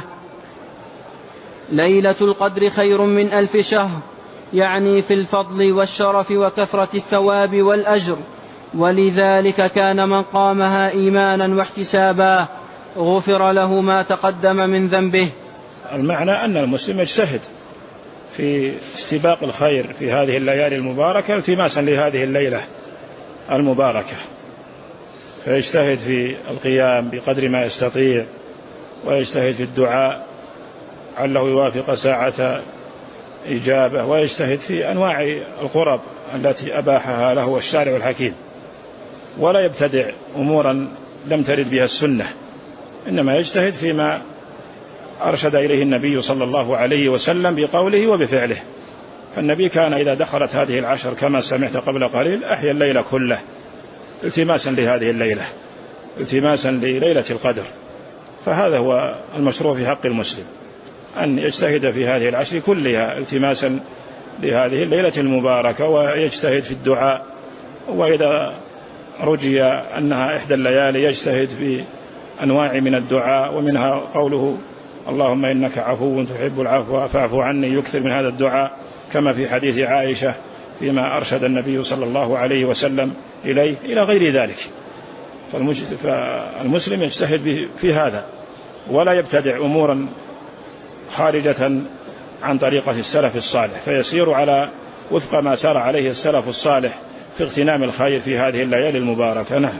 ليلة القدر خير من 1000 شهر، يعني في الفضل والشرف وكثرة الثواب والأجر، ولذلك كان من قامها إيمانا واحتسابا غفر له ما تقدم من ذنبه. المعنى أن المسلم يجتهد في استباق الخير في هذه الليالي المباركة التماسا لهذه الليلة المباركة، فيجتهد في القيام بقدر ما يستطيع، ويجتهد في الدعاء علّه يوافق ساعة إجابة، ويجتهد في أنواع القرب التي أباحها له الشارع الحكيم، ولا يبتدع أمورا لم ترد بها السنة، إنما يجتهد فيما أرشد إليه النبي صلى الله عليه وسلم بقوله وبفعله. فالنبي كان إذا دخلت هذه العشر كما سمعت قبل قليل أحيا الليل كله التماسا لهذه الليلة، التماسا لليلة القدر. فهذا هو المشروع في حق المسلم، أن يجتهد في هذه العشر كلها التماسا لهذه الليلة المباركة، ويجتهد في الدعاء، وإذا رجي أنها إحدى الليالي يجتهد في أنواع من الدعاء، ومنها قوله: اللهم إنك عفو تحب العفو فاعف عني، يكثر من هذا الدعاء كما في حديث عائشة فيما أرشد النبي صلى الله عليه وسلم إليه إلى غير ذلك. فالمسلم يجتهد في هذا، ولا يبتدع أمورا خارجة عن طريقة السلف الصالح، فيسير على وفق ما سار عليه السلف الصالح في اغتنام الخير في هذه الليالي المباركة. نعم.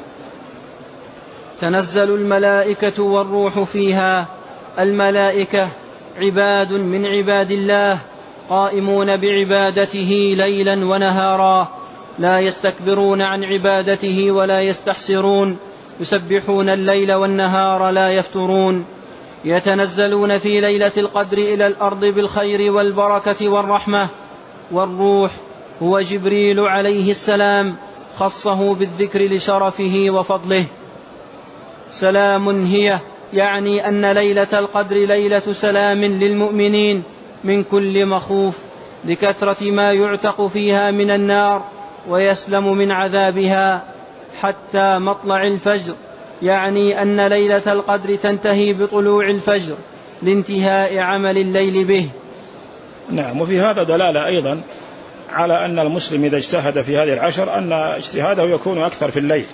تنزل الملائكة والروح فيها. الملائكة عباد من عباد الله قائمون بعبادته ليلا ونهارا، لا يستكبرون عن عبادته ولا يستحسرون، يسبحون الليل والنهار لا يفترون. يتنزلون في ليلة القدر إلى الأرض بالخير والبركة والرحمة. والروح هو جبريل عليه السلام، خصه بالذكر لشرفه وفضله. سلام هي، يعني أن ليلة القدر ليلة سلام للمؤمنين من كل مخوف، لكثرة ما يعتق فيها من النار ويسلم من عذابها حتى مطلع الفجر، يعني أن ليلة القدر تنتهي بطلوع الفجر لانتهاء عمل الليل به. نعم. وفي هذا دلالة أيضا على أن المسلم إذا اجتهد في هذه العشر أن اجتهاده يكون أكثر في الليل،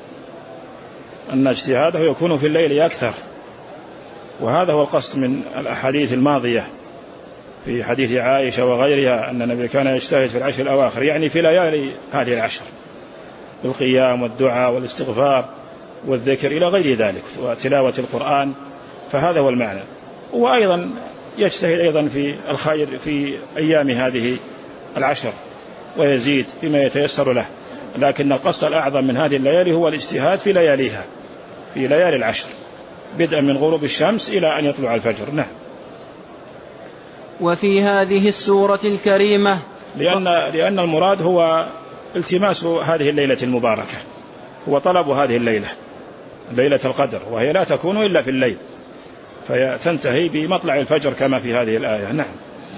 أن اجتهاده يكون في الليل أكثر. وهذا هو القصد من الأحاديث الماضية في حديث عائشة وغيرها أن النبي كان يجتهد في العشر الأواخر، يعني في ليالي هذه العشر، بالقيام والدعاء والاستغفار والذكر إلى غير ذلك، وتلاوة القرآن. فهذا هو المعنى. وأيضا يجتهد أيضا في الخير في أيام هذه العشر، ويزيد بما يتيسر له، لكن القصد الأعظم من هذه الليالي هو الاجتهاد في لياليها، في ليالي العشر، بدءا من غروب الشمس إلى أن يطلع الفجر. نعم. وفي هذه السورة الكريمة لأن المراد هو التماس هذه الليلة المباركة، هو طلب هذه الليلة، ليلة القدر، وهي لا تكون إلا في الليل، فتنتهي بمطلع الفجر كما في هذه الآية. نعم.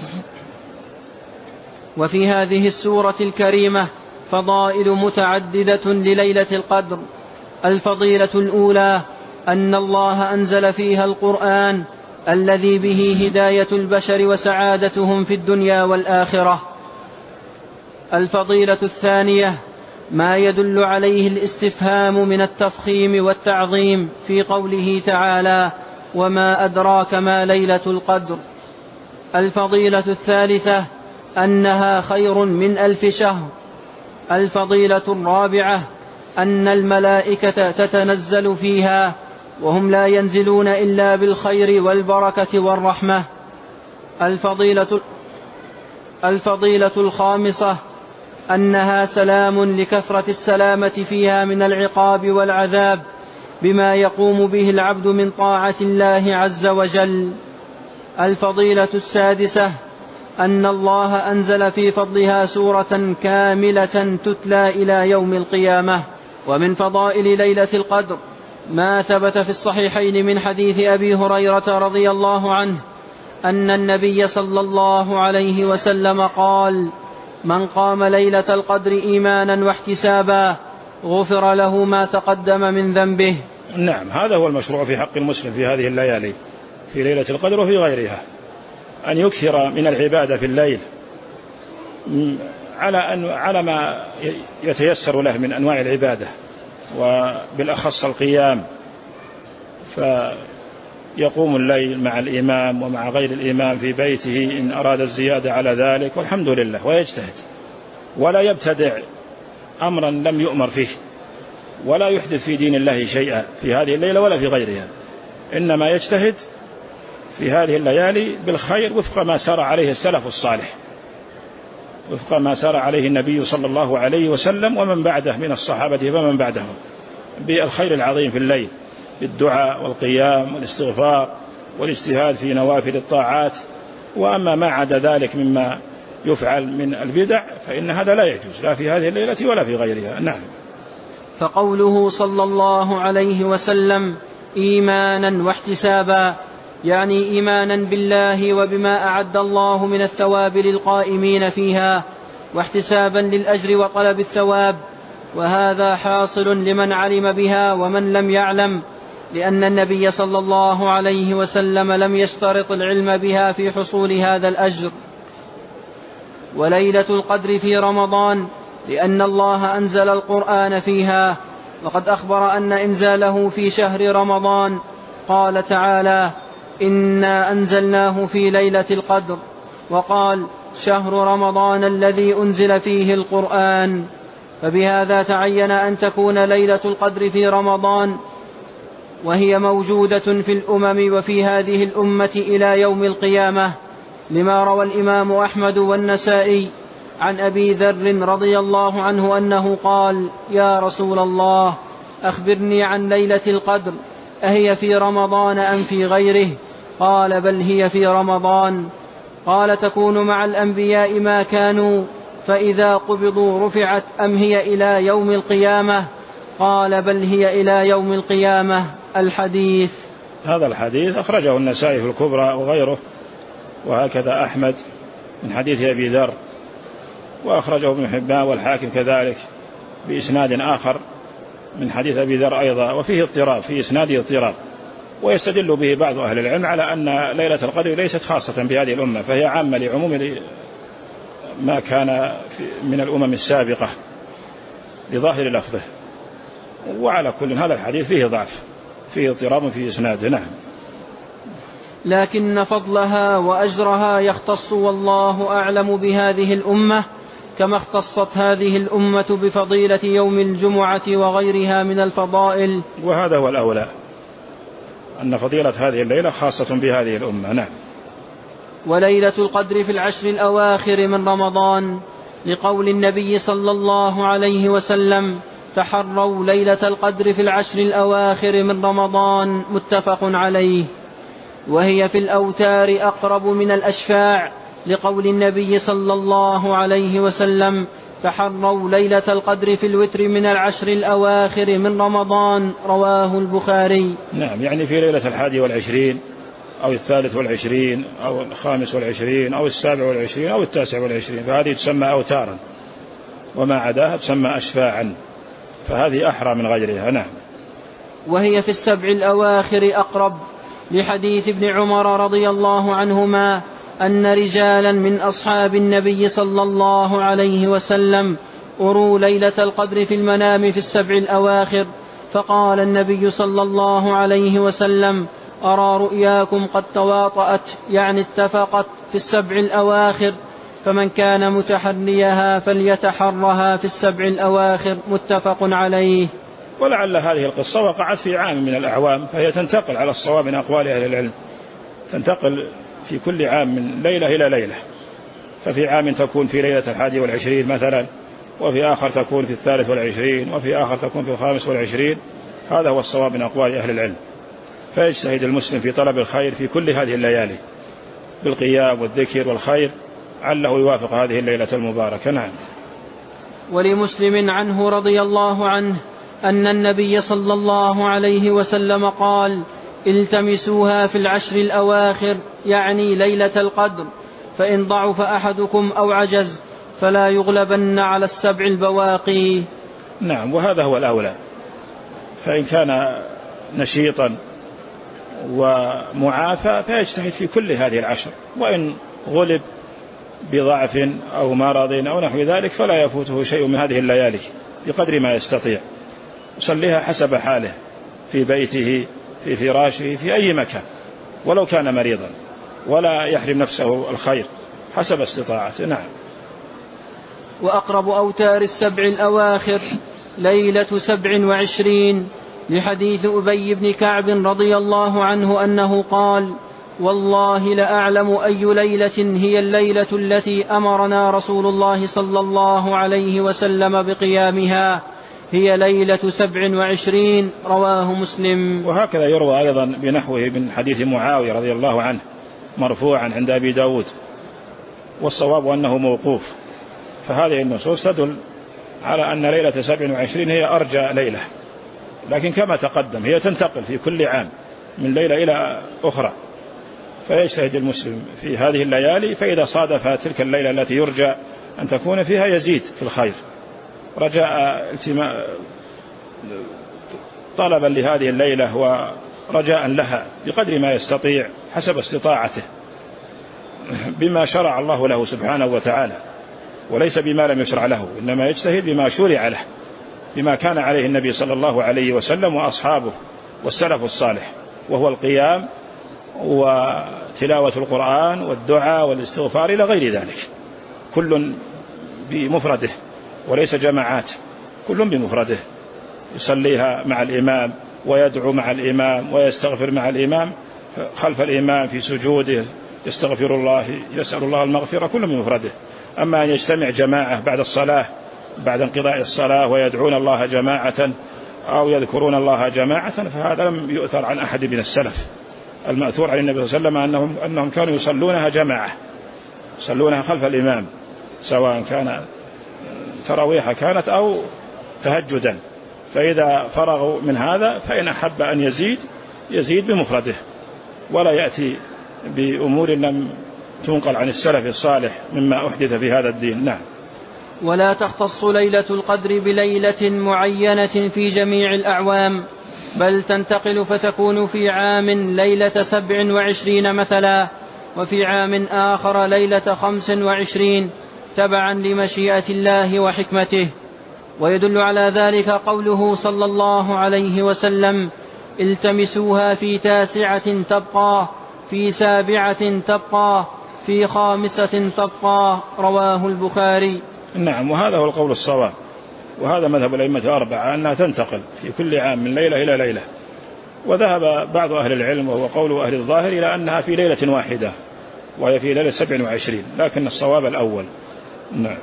وفي هذه السورة الكريمة فضائل متعددة لليلة القدر. الفضيلة الأولى أن الله أنزل فيها القرآن الذي به هداية البشر وسعادتهم في الدنيا والآخرة. الفضيلة الثانية ما يدل عليه الاستفهام من التفخيم والتعظيم في قوله تعالى: وما أدراك ما ليلة القدر. الفضيلة الثالثة أنها خير من 1000 شهر. الفضيلة الرابعة أن الملائكة تتنزل فيها وهم لا ينزلون إلا بالخير والبركة والرحمة. الفضيلة الخامسة أنها سلام لكثرة السلامة فيها من العقاب والعذاب بما يقوم به العبد من طاعة الله عز وجل. الفضيلة السادسة أن الله أنزل في فضلها سورة كاملة تتلى إلى يوم القيامة. ومن فضائل ليلة القدر ما ثبت في الصحيحين من حديث أبي هريرة رضي الله عنه أن النبي صلى الله عليه وسلم قال: من قام ليلة القدر إيمانا واحتسابا غفر له ما تقدم من ذنبه. نعم، هذا هو المشروع في حق المسلم في هذه الليالي، في ليلة القدر وفي غيرها، أن يكثر من العبادة في الليل على ما يتيسر له من أنواع العبادة، وبالأخص القيام، فيقوم الليل مع الإمام ومع غير الإمام في بيته إن أراد الزيادة على ذلك، والحمد لله، ويجتهد ولا يبتدع أمرا لم يؤمر فيه، ولا يحدث في دين الله شيئا في هذه الليلة ولا في غيرها، إنما يجتهد في هذه الليالي بالخير وفق ما سار عليه السلف الصالح، وفق ما سار عليه النبي صلى الله عليه وسلم ومن بعده من الصحابة ومن بعدهم، بالخير العظيم في الليل، بالدعاء والقيام والاستغفار والاجتهاد في نوافل الطاعات. وأما ما عدا ذلك مما يفعل من البدع فإن هذا لا يجوز، لا في هذه الليلة ولا في غيرها. نعم. فقوله صلى الله عليه وسلم إيمانا واحتسابا يعني إيمانا بالله وبما أعد الله من الثواب للقائمين فيها، واحتسابا للأجر وطلب الثواب، وهذا حاصل لمن علم بها ومن لم يعلم، لأن النبي صلى الله عليه وسلم لم يشترط العلم بها في حصول هذا الأجر. وليلة القدر في رمضان لأن الله أنزل القرآن فيها، وقد أخبر أن إنزاله في شهر رمضان، قال تعالى: إنا أنزلناه في ليلة القدر، وقال: شهر رمضان الذي أنزل فيه القرآن. فبهذا تعين أن تكون ليلة القدر في رمضان، وهي موجودة في الأمم وفي هذه الأمة إلى يوم القيامة، لما روى الإمام أحمد والنسائي عن أبي ذر رضي الله عنه أنه قال: يا رسول الله، أخبرني عن ليلة القدر، أهي في رمضان أم في غيره؟ قال: بل هي في رمضان. قال: تكون مع الأنبياء ما كانوا، فإذا قبضوا رفعت، أم هي إلى يوم القيامة؟ قال: بل هي إلى يوم القيامة. الحديث. هذا الحديث أخرجه النسائي في الكبرى وغيره، وهكذا أحمد من حديث أبي ذر، وأخرجه ابن حبان والحاكم كذلك بإسناد آخر من حديث أبي ذر أيضا، وفيه اضطراب، في إسناده اضطراب، ويستدل به بعض أهل العلم على أن ليلة القدر ليست خاصة بهذه الأمة، فهي عامة لعموم ما كان من الأمم السابقة لظاهر لفظه. وعلى كل هذا الحديث فيه ضعف، فيه اضطراب في إسناده. نعم. لكن فضلها وأجرها يختص والله أعلم بهذه الأمة، كما اختصت هذه الأمة بفضيلة يوم الجمعة وغيرها من الفضائل. وهذا هو الأولى، أن فضيلة هذه الليلة خاصة بهذه الأمة. نعم. وليلة القدر في العشر الأواخر من رمضان لقول النبي صلى الله عليه وسلم: تحروا ليلة القدر في العشر الأواخر من رمضان، متفق عليه. وهي في الأوتار أقرب من الأشفاع، لقول النبي صلى الله عليه وسلم: تحروا ليلة القدر في الوتر من العشر الأواخر من رمضان، رواه البخاري. نعم، يعني في ليلة 21 أو 23 أو 25 أو 27 أو 29، فهذه تسمى أوتارا، وما عداها تسمى أشفاعا، فهذه أحرى من غيرها. نعم. وهي في السبع الأواخر أقرب، لحديث ابن عمر رضي الله عنهما أن رجالا من أصحاب النبي صلى الله عليه وسلم أروا ليلة القدر في المنام في السبع الأواخر، فقال النبي صلى الله عليه وسلم: أرى رؤياكم قد تواطأت، يعني اتفقت، في السبع الأواخر، فمن كان متحريها فليتحرها في السبع الأواخر، متفق عليه. ولعل هذه القصة وقعت في عام من الأعوام، فهي تنتقل على الصواب من أقوال أهل العلم، تنتقل في كل عام من ليلة إلى ليلة، ففي عام تكون في ليلة 21 مثلا، وفي آخر تكون في 23، وفي آخر تكون في 25. هذا هو الصواب من أقوال أهل العلم. فيجتهد المسلم في طلب الخير في كل هذه الليالي بالقيام والذكر والخير، عله يوافق هذه الليلة المباركة. نعم. ولمسلم عنه رضي الله عنه أن النبي صلى الله عليه وسلم قال: التمسوها في العشر الأواخر، يعني ليلة القدر، فإن ضعف أحدكم أو عجز فلا يغلبن على السبع البواقي. نعم، وهذا هو الأولى، فإن كان نشيطا ومعافى فيجتهد في كل هذه العشر، وإن غلب بضعف أو مرض أو نحو ذلك فلا يفوته شيء من هذه الليالي بقدر ما يستطيع، يصليها حسب حاله في بيته، في فراشه، في أي مكان، ولو كان مريضا، ولا يحرم نفسه الخير حسب استطاعته. نعم. وأقرب أوتار السبع الأواخر ليلة 27، لحديث أبي بن كعب رضي الله عنه أنه قال: والله لأعلم أي ليلة هي الليلة التي أمرنا رسول الله صلى الله عليه وسلم بقيامها، هي ليلة 27، رواه مسلم. وهكذا يروى أيضا بنحوه من حديث معاوية رضي الله عنه مرفوعا عند أبي داود، والصواب أنه موقوف. فهذه النصوص تدل على أن ليلة 27 هي أرجى ليلة، لكن كما تقدم هي تنتقل في كل عام من ليلة إلى أخرى، فيجتهد المسلم في هذه الليالي، فإذا صادف تلك الليلة التي يرجى أن تكون فيها يزيد في الخير رجاء طلبا لهذه الليلة ورجاء لها بقدر ما يستطيع حسب استطاعته بما شرع الله له سبحانه وتعالى، وليس بما لم يشرع له، إنما يجتهد بما شرع له، بما كان عليه النبي صلى الله عليه وسلم وأصحابه والسلف الصالح، وهو القيام وتلاوة القرآن والدعاء والاستغفار إلى غير ذلك، كل بمفرده وليس جماعات، كل بمفرده يصليها مع الإمام ويدعو مع الإمام ويستغفر مع الإمام خلف الإمام في سجوده، يستغفر الله، يسأل الله المغفرة، كل بمفرده. أما أن يجتمع جماعة بعد الصلاة بعد انقضاء الصلاة ويدعون الله جماعة أو يذكرون الله جماعة، فهذا لم يؤثر عن أحد من السلف. المأثور عن النبي صلى الله عليه وسلم أنهم كانوا يصلونها جماعة، يصلونها خلف الإمام، سواء كان تراويح كانت أو تهجدا، فإذا فرغوا من هذا فإن أحب أن يزيد بمفرده، ولا يأتي بأمور لم تنقل عن السلف الصالح مما أحدث في هذا الدين. نعم. ولا تختص ليلة القدر بليلة معينة في جميع الأعوام، بل تنتقل فتكون في عام ليلة 27 مثلا، وفي عام آخر ليلة 25 تبعا لمشيئة الله وحكمته. ويدل على ذلك قوله صلى الله عليه وسلم: التمسوها في 9 تبقى، في 7 تبقى، في 5 تبقى، رواه البخاري. نعم، وهذا هو القول الصواب، وهذا مذهب الأئمة 4 أنها تنتقل في كل عام من ليلة إلى ليلة. وذهب بعض أهل العلم وهو قول أهل الظاهر إلى أنها في ليلة واحدة، وهي في ليلة 27، لكن الصواب الأول. نعم.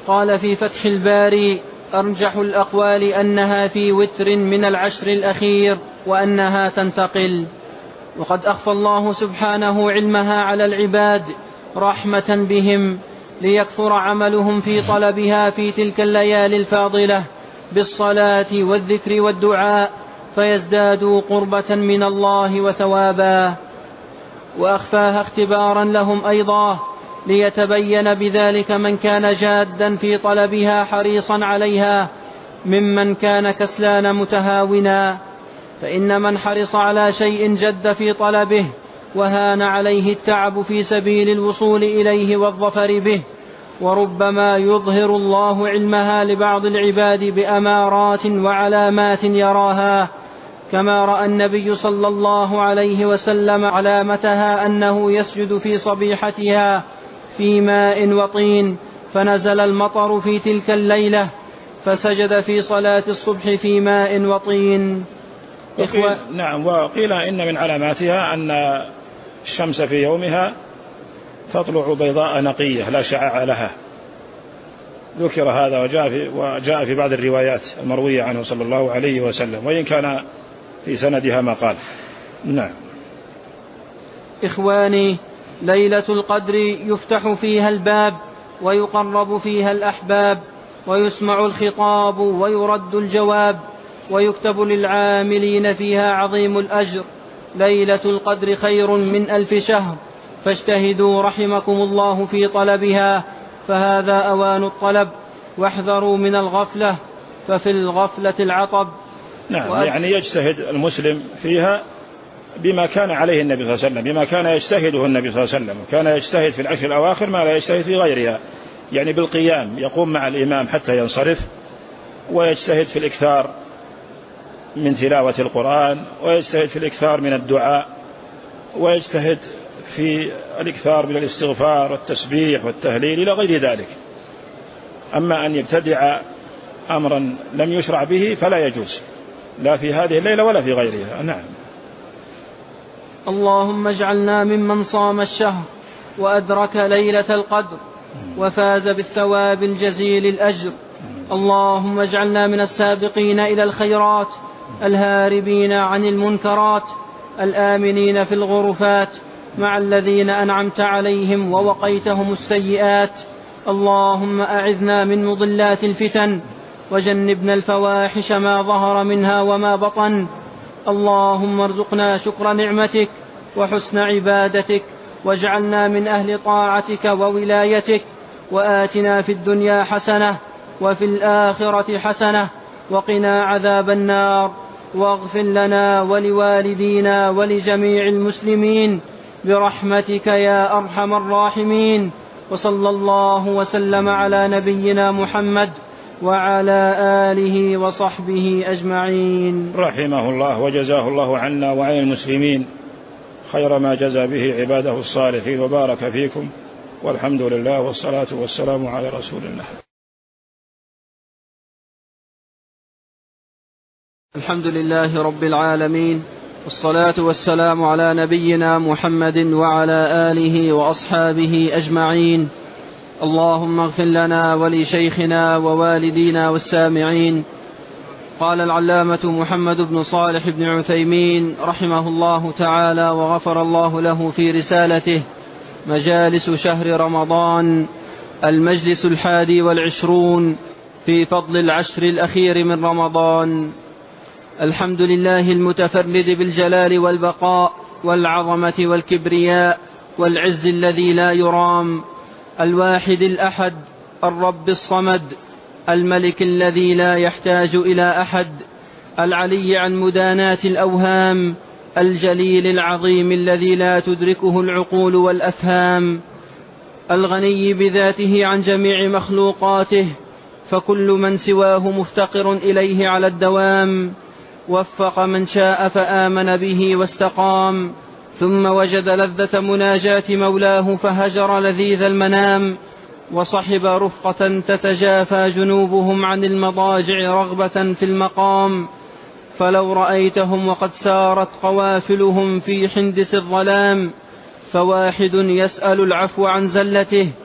قال في فتح الباري: أرجح الأقوال أنها في وتر من العشر الأخير وأنها تنتقل. وقد أخفى الله سبحانه علمها على العباد رحمة بهم ليكثر عملهم في طلبها في تلك الليالي الفاضلة بالصلاة والذكر والدعاء، فيزدادوا قربة من الله وثوابا. وأخفاها اختبارا لهم أيضا ليتبين بذلك من كان جادا في طلبها حريصا عليها ممن كان كسلان متهاونا. فإن من حرص على شيء جد في طلبه وهان عليه التعب في سبيل الوصول إليه والظفر به، وربما يظهر الله علمها لبعض العباد بأمارات وعلامات يراها، كما رأى النبي صلى الله عليه وسلم علامتها أنه يسجد في صبيحتها في ماء وطين، فنزل المطر في تلك الليلة فسجد في صلاة الصبح في ماء وطين. نعم. وقيل إن من علاماتها أن الشمس في يومها تطلع بيضاء نقية لا شعاع لها، ذكر هذا وجاء في بعض الروايات المروية عنه صلى الله عليه وسلم، وإن كان في سندها ما قال. نعم. إخواني، ليلة القدر يفتح فيها الباب ويقرب فيها الأحباب ويسمع الخطاب ويرد الجواب، ويكتب للعاملين فيها عظيم الأجر. ليلة القدر خير من 1000 شهر، فاجتهدوا رحمكم الله في طلبها، فهذا أوان الطلب، واحذروا من الغفلة، ففي الغفلة العطب. نعم، يعني يجتهد المسلم فيها بما كان عليه النبي صلى الله عليه وسلم، بما كان يجتهده النبي صلى الله عليه وسلم. كان يجتهد في العشر الأواخر ما لا يجتهد في غيرها، يعني بالقيام يقوم مع الإمام حتى ينصرف، ويجتهد في الإكثار من تلاوة القرآن، ويجتهد في الإكثار من الدعاء، ويجتهد في الإكثار من الاستغفار والتسبيح والتهليل إلى غير ذلك. أما أن يبتدع أمرا لم يشرع به فلا يجوز، لا في هذه الليلة ولا في غيرها. نعم. اللهم اجعلنا ممن صام الشهر وأدرك ليلة القدر وفاز بالثواب الجزيل الأجر. اللهم اجعلنا من السابقين إلى الخيرات، الهاربين عن المنكرات، الآمنين في الغرفات مع الذين أنعمت عليهم ووقيتهم السيئات. اللهم أعذنا من مضلات الفتن، وجنبنا الفواحش ما ظهر منها وما بطن. اللهم ارزقنا شكر نعمتك وحسن عبادتك، واجعلنا من أهل طاعتك وولايتك، وآتنا في الدنيا حسنة وفي الآخرة حسنة وقنا عذاب النار، واغفر لنا ولوالدينا ولجميع المسلمين برحمتك يا أرحم الراحمين. وصلى الله وسلم على نبينا محمد وعلى آله وصحبه أجمعين. رحمه الله وجزاه الله عنا وعن المسلمين خير ما جزى به عباده الصالحين، وبارك فيكم، والحمد لله والصلاة والسلام على رسول الله. الحمد لله رب العالمين، والصلاة والسلام على نبينا محمد وعلى آله وأصحابه أجمعين. اللهم اغفر لنا ولشيخنا ووالدينا والسامعين. قال العلامة محمد بن صالح بن عثيمين رحمه الله تعالى وغفر الله له في رسالته: مجالس شهر رمضان، المجلس 21 في فضل العشر الأخير من رمضان. الحمد لله المتفرد بالجلال والبقاء والعظمة والكبرياء والعز الذي لا يرام، الواحد الأحد، الرب الصمد، الملك الذي لا يحتاج إلى أحد، العلي عن مداناة الأوهام، الجليل العظيم الذي لا تدركه العقول والأفهام، الغني بذاته عن جميع مخلوقاته، فكل من سواه مفتقر إليه على الدوام. وفق من شاء فآمن به واستقام، ثم وجد لذة مناجاة مولاه فهجر لذيذ المنام، وصحب رفقة تتجافى جنوبهم عن المضاجع رغبة في المقام. فلو رأيتهم وقد سارت قوافلهم في حندس الظلام، فواحد يسأل العفو عن زلته،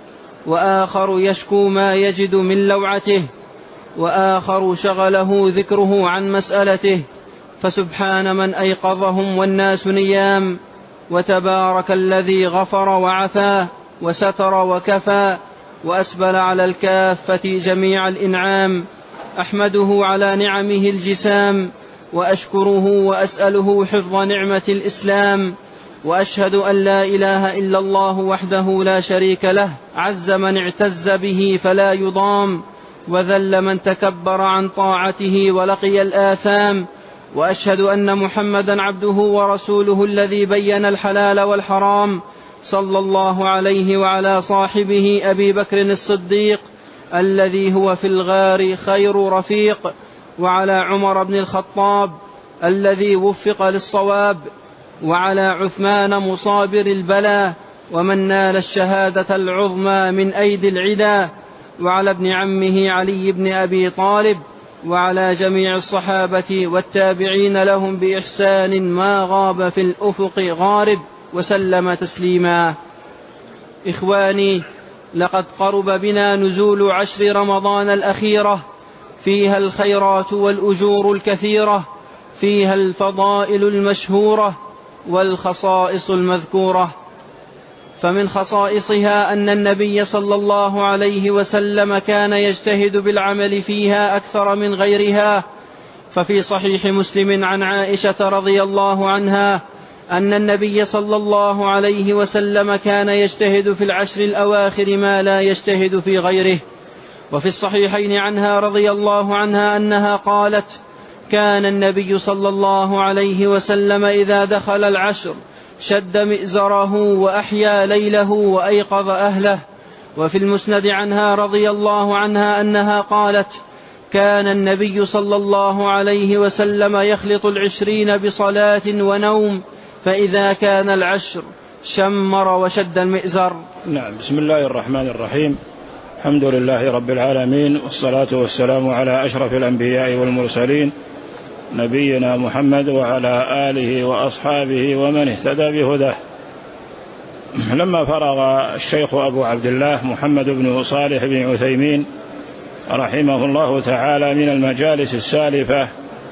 وآخر يشكو ما يجد من لوعته، وآخر شغله ذكره عن مسألته، فسبحان من أيقظهم والناس نيام، وتبارك الذي غفر وعفا وستر وكفى وأسبل على الكافة جميع الإنعام. أحمده على نعمه الجسام، وأشكره وأسأله حفظ نعمة الإسلام، وأشهد أن لا إله إلا الله وحده لا شريك له، عز من اعتز به فلا يضام، وذل من تكبر عن طاعته ولقي الآثام. وأشهد أن محمدا عبده ورسوله الذي بين الحلال والحرام، صلى الله عليه وعلى صاحبه أبي بكر الصديق الذي هو في الغار خير رفيق، وعلى عمر بن الخطاب الذي وفق للصواب، وعلى عثمان مصابر البلاء ومن نال الشهادة العظمى من أيدي العدا، وعلى ابن عمه علي بن أبي طالب، وعلى جميع الصحابة والتابعين لهم بإحسان ما غاب في الأفق غارب، وسلم تسليما. إخواني، لقد قرب بنا نزول عشر رمضان الأخيرة، فيها الخيرات والأجور الكثيرة، فيها الفضائل المشهورة والخصائص المذكورة. فمن خصائصها أن النبي صلى الله عليه وسلم كان يجتهد بالعمل فيها أكثر من غيرها، ففي صحيح مسلم عن عائشة رضي الله عنها أن النبي صلى الله عليه وسلم كان يجتهد في العشر الأواخر ما لا يجتهد في غيره. وفي الصحيحين عنها رضي الله عنها أنها قالت: كان النبي صلى الله عليه وسلم إذا دخل العشر شد مئزره وأحيا ليله وأيقظ أهله. وفي المسند عنها رضي الله عنها أنها قالت: كان النبي صلى الله عليه وسلم يخلط 20 بصلاة ونوم، فإذا كان العشر شمر وشد المئزر. نعم. بسم الله الرحمن الرحيم. الحمد لله رب العالمين، والصلاة والسلام على أشرف الأنبياء والمرسلين، نبينا محمد وعلى آله وأصحابه ومن اهتدى بهداه. لما فرغ الشيخ أبو عبد الله محمد بن صالح بن عثيمين رحمه الله تعالى من المجالس السالفة،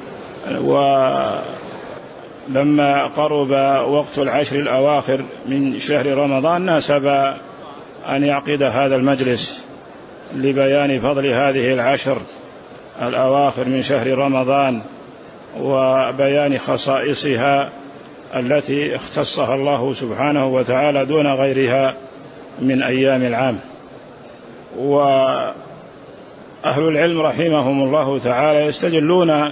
ولما قرب وقت العشر الأواخر من شهر رمضان، ناسب أن يعقد هذا المجلس لبيان فضل هذه العشر الأواخر من شهر رمضان، وبيان خصائصها التي اختصها الله سبحانه وتعالى دون غيرها من أيام العام. وأهل العلم رحمهم الله تعالى يستدلون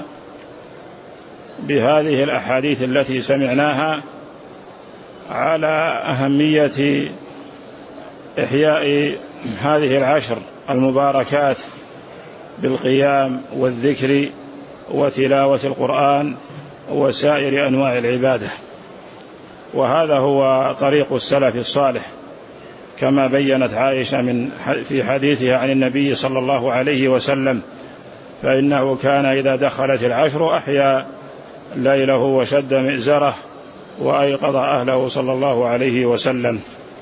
بهذه الأحاديث التي سمعناها على أهمية إحياء هذه العشر المباركات بالقيام والذكر وتلاوة القرآن وسائر أنواع العبادة، وهذا هو طريق السلف الصالح، كما بيّنت عائشة في حديثها عن النبي صلى الله عليه وسلم، فإنه كان إذا دخلت العشر أحيا ليله وشد مئزره وأيقظ أهله صلى الله عليه وسلم.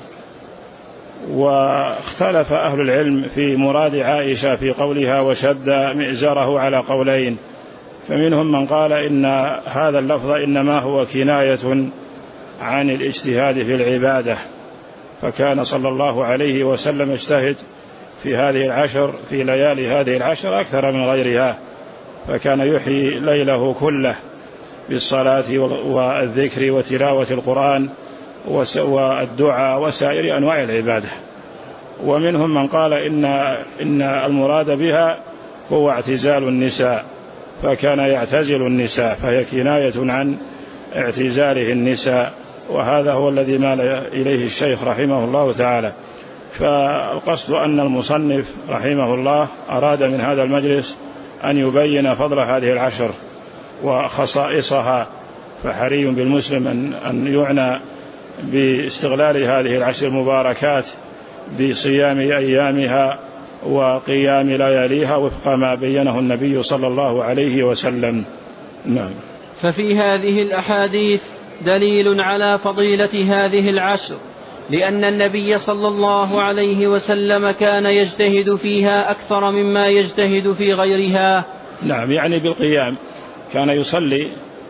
واختلف أهل العلم في مراد عائشة في قولها وشد مئزره على قولين، فمنهم من قال إن هذا اللفظ إنما هو كناية عن الاجتهاد في العبادة، فكان صلى الله عليه وسلم يجتهد في هذه العشر، في ليالي هذه العشر أكثر من غيرها، فكان يحيي ليله كله بالصلاة والذكر وتلاوة القرآن والدعاء وسائر أنواع العبادة. ومنهم من قال إن المراد بها هو اعتزال النساء، فكان يعتزل النساء، فهي كناية عن اعتزاله النساء، وهذا هو الذي مال إليه الشيخ رحمه الله تعالى. فالقصد أن المصنف رحمه الله أراد من هذا المجلس أن يبين فضل هذه العشر وخصائصها، فحري بالمسلم أن يعنى باستغلال هذه العشر المباركات بصيام أيامها وقيام لياليها وفق ما بينه النبي صلى الله عليه وسلم. نعم. ففي هذه الأحاديث دليل على فضيلة هذه العشر لأن النبي صلى الله عليه وسلم كان يجتهد فيها أكثر مما يجتهد في غيرها. نعم، يعني بالقيام كان يصلي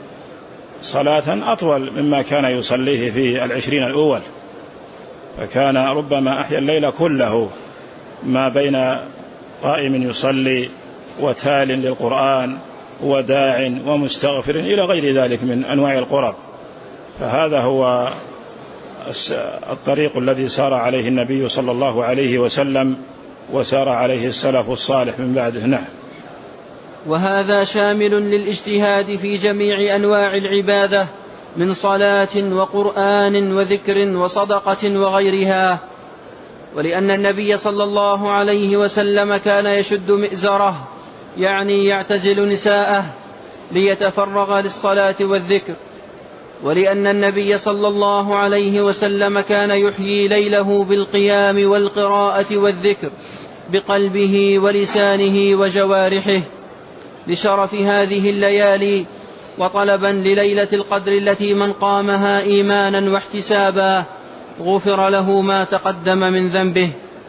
صلاة أطول مما كان يصليه في 20 الأول، فكان ربما أحيا الليل كله ما بين قائم يصلي وتال للقرآن وداع ومستغفر إلى غير ذلك من أنواع القرب. فهذا هو الطريق الذي سار عليه النبي صلى الله عليه وسلم وسار عليه السلف الصالح من بعده. نعم. وهذا شامل للاجتهاد في جميع أنواع العبادة من صلاة وقرآن وذكر وصدقة وغيرها. ولأن النبي صلى الله عليه وسلم كان يشد مئزره، يعني يعتزل نساءه ليتفرغ للصلاة والذكر. ولأن النبي صلى الله عليه وسلم كان يحيي ليله بالقيام والقراءة والذكر بقلبه ولسانه وجوارحه لشرف هذه الليالي وطلبا لليلة القدر التي من قامها إيمانا واحتسابا غفر له ما تقدم من ذنبه.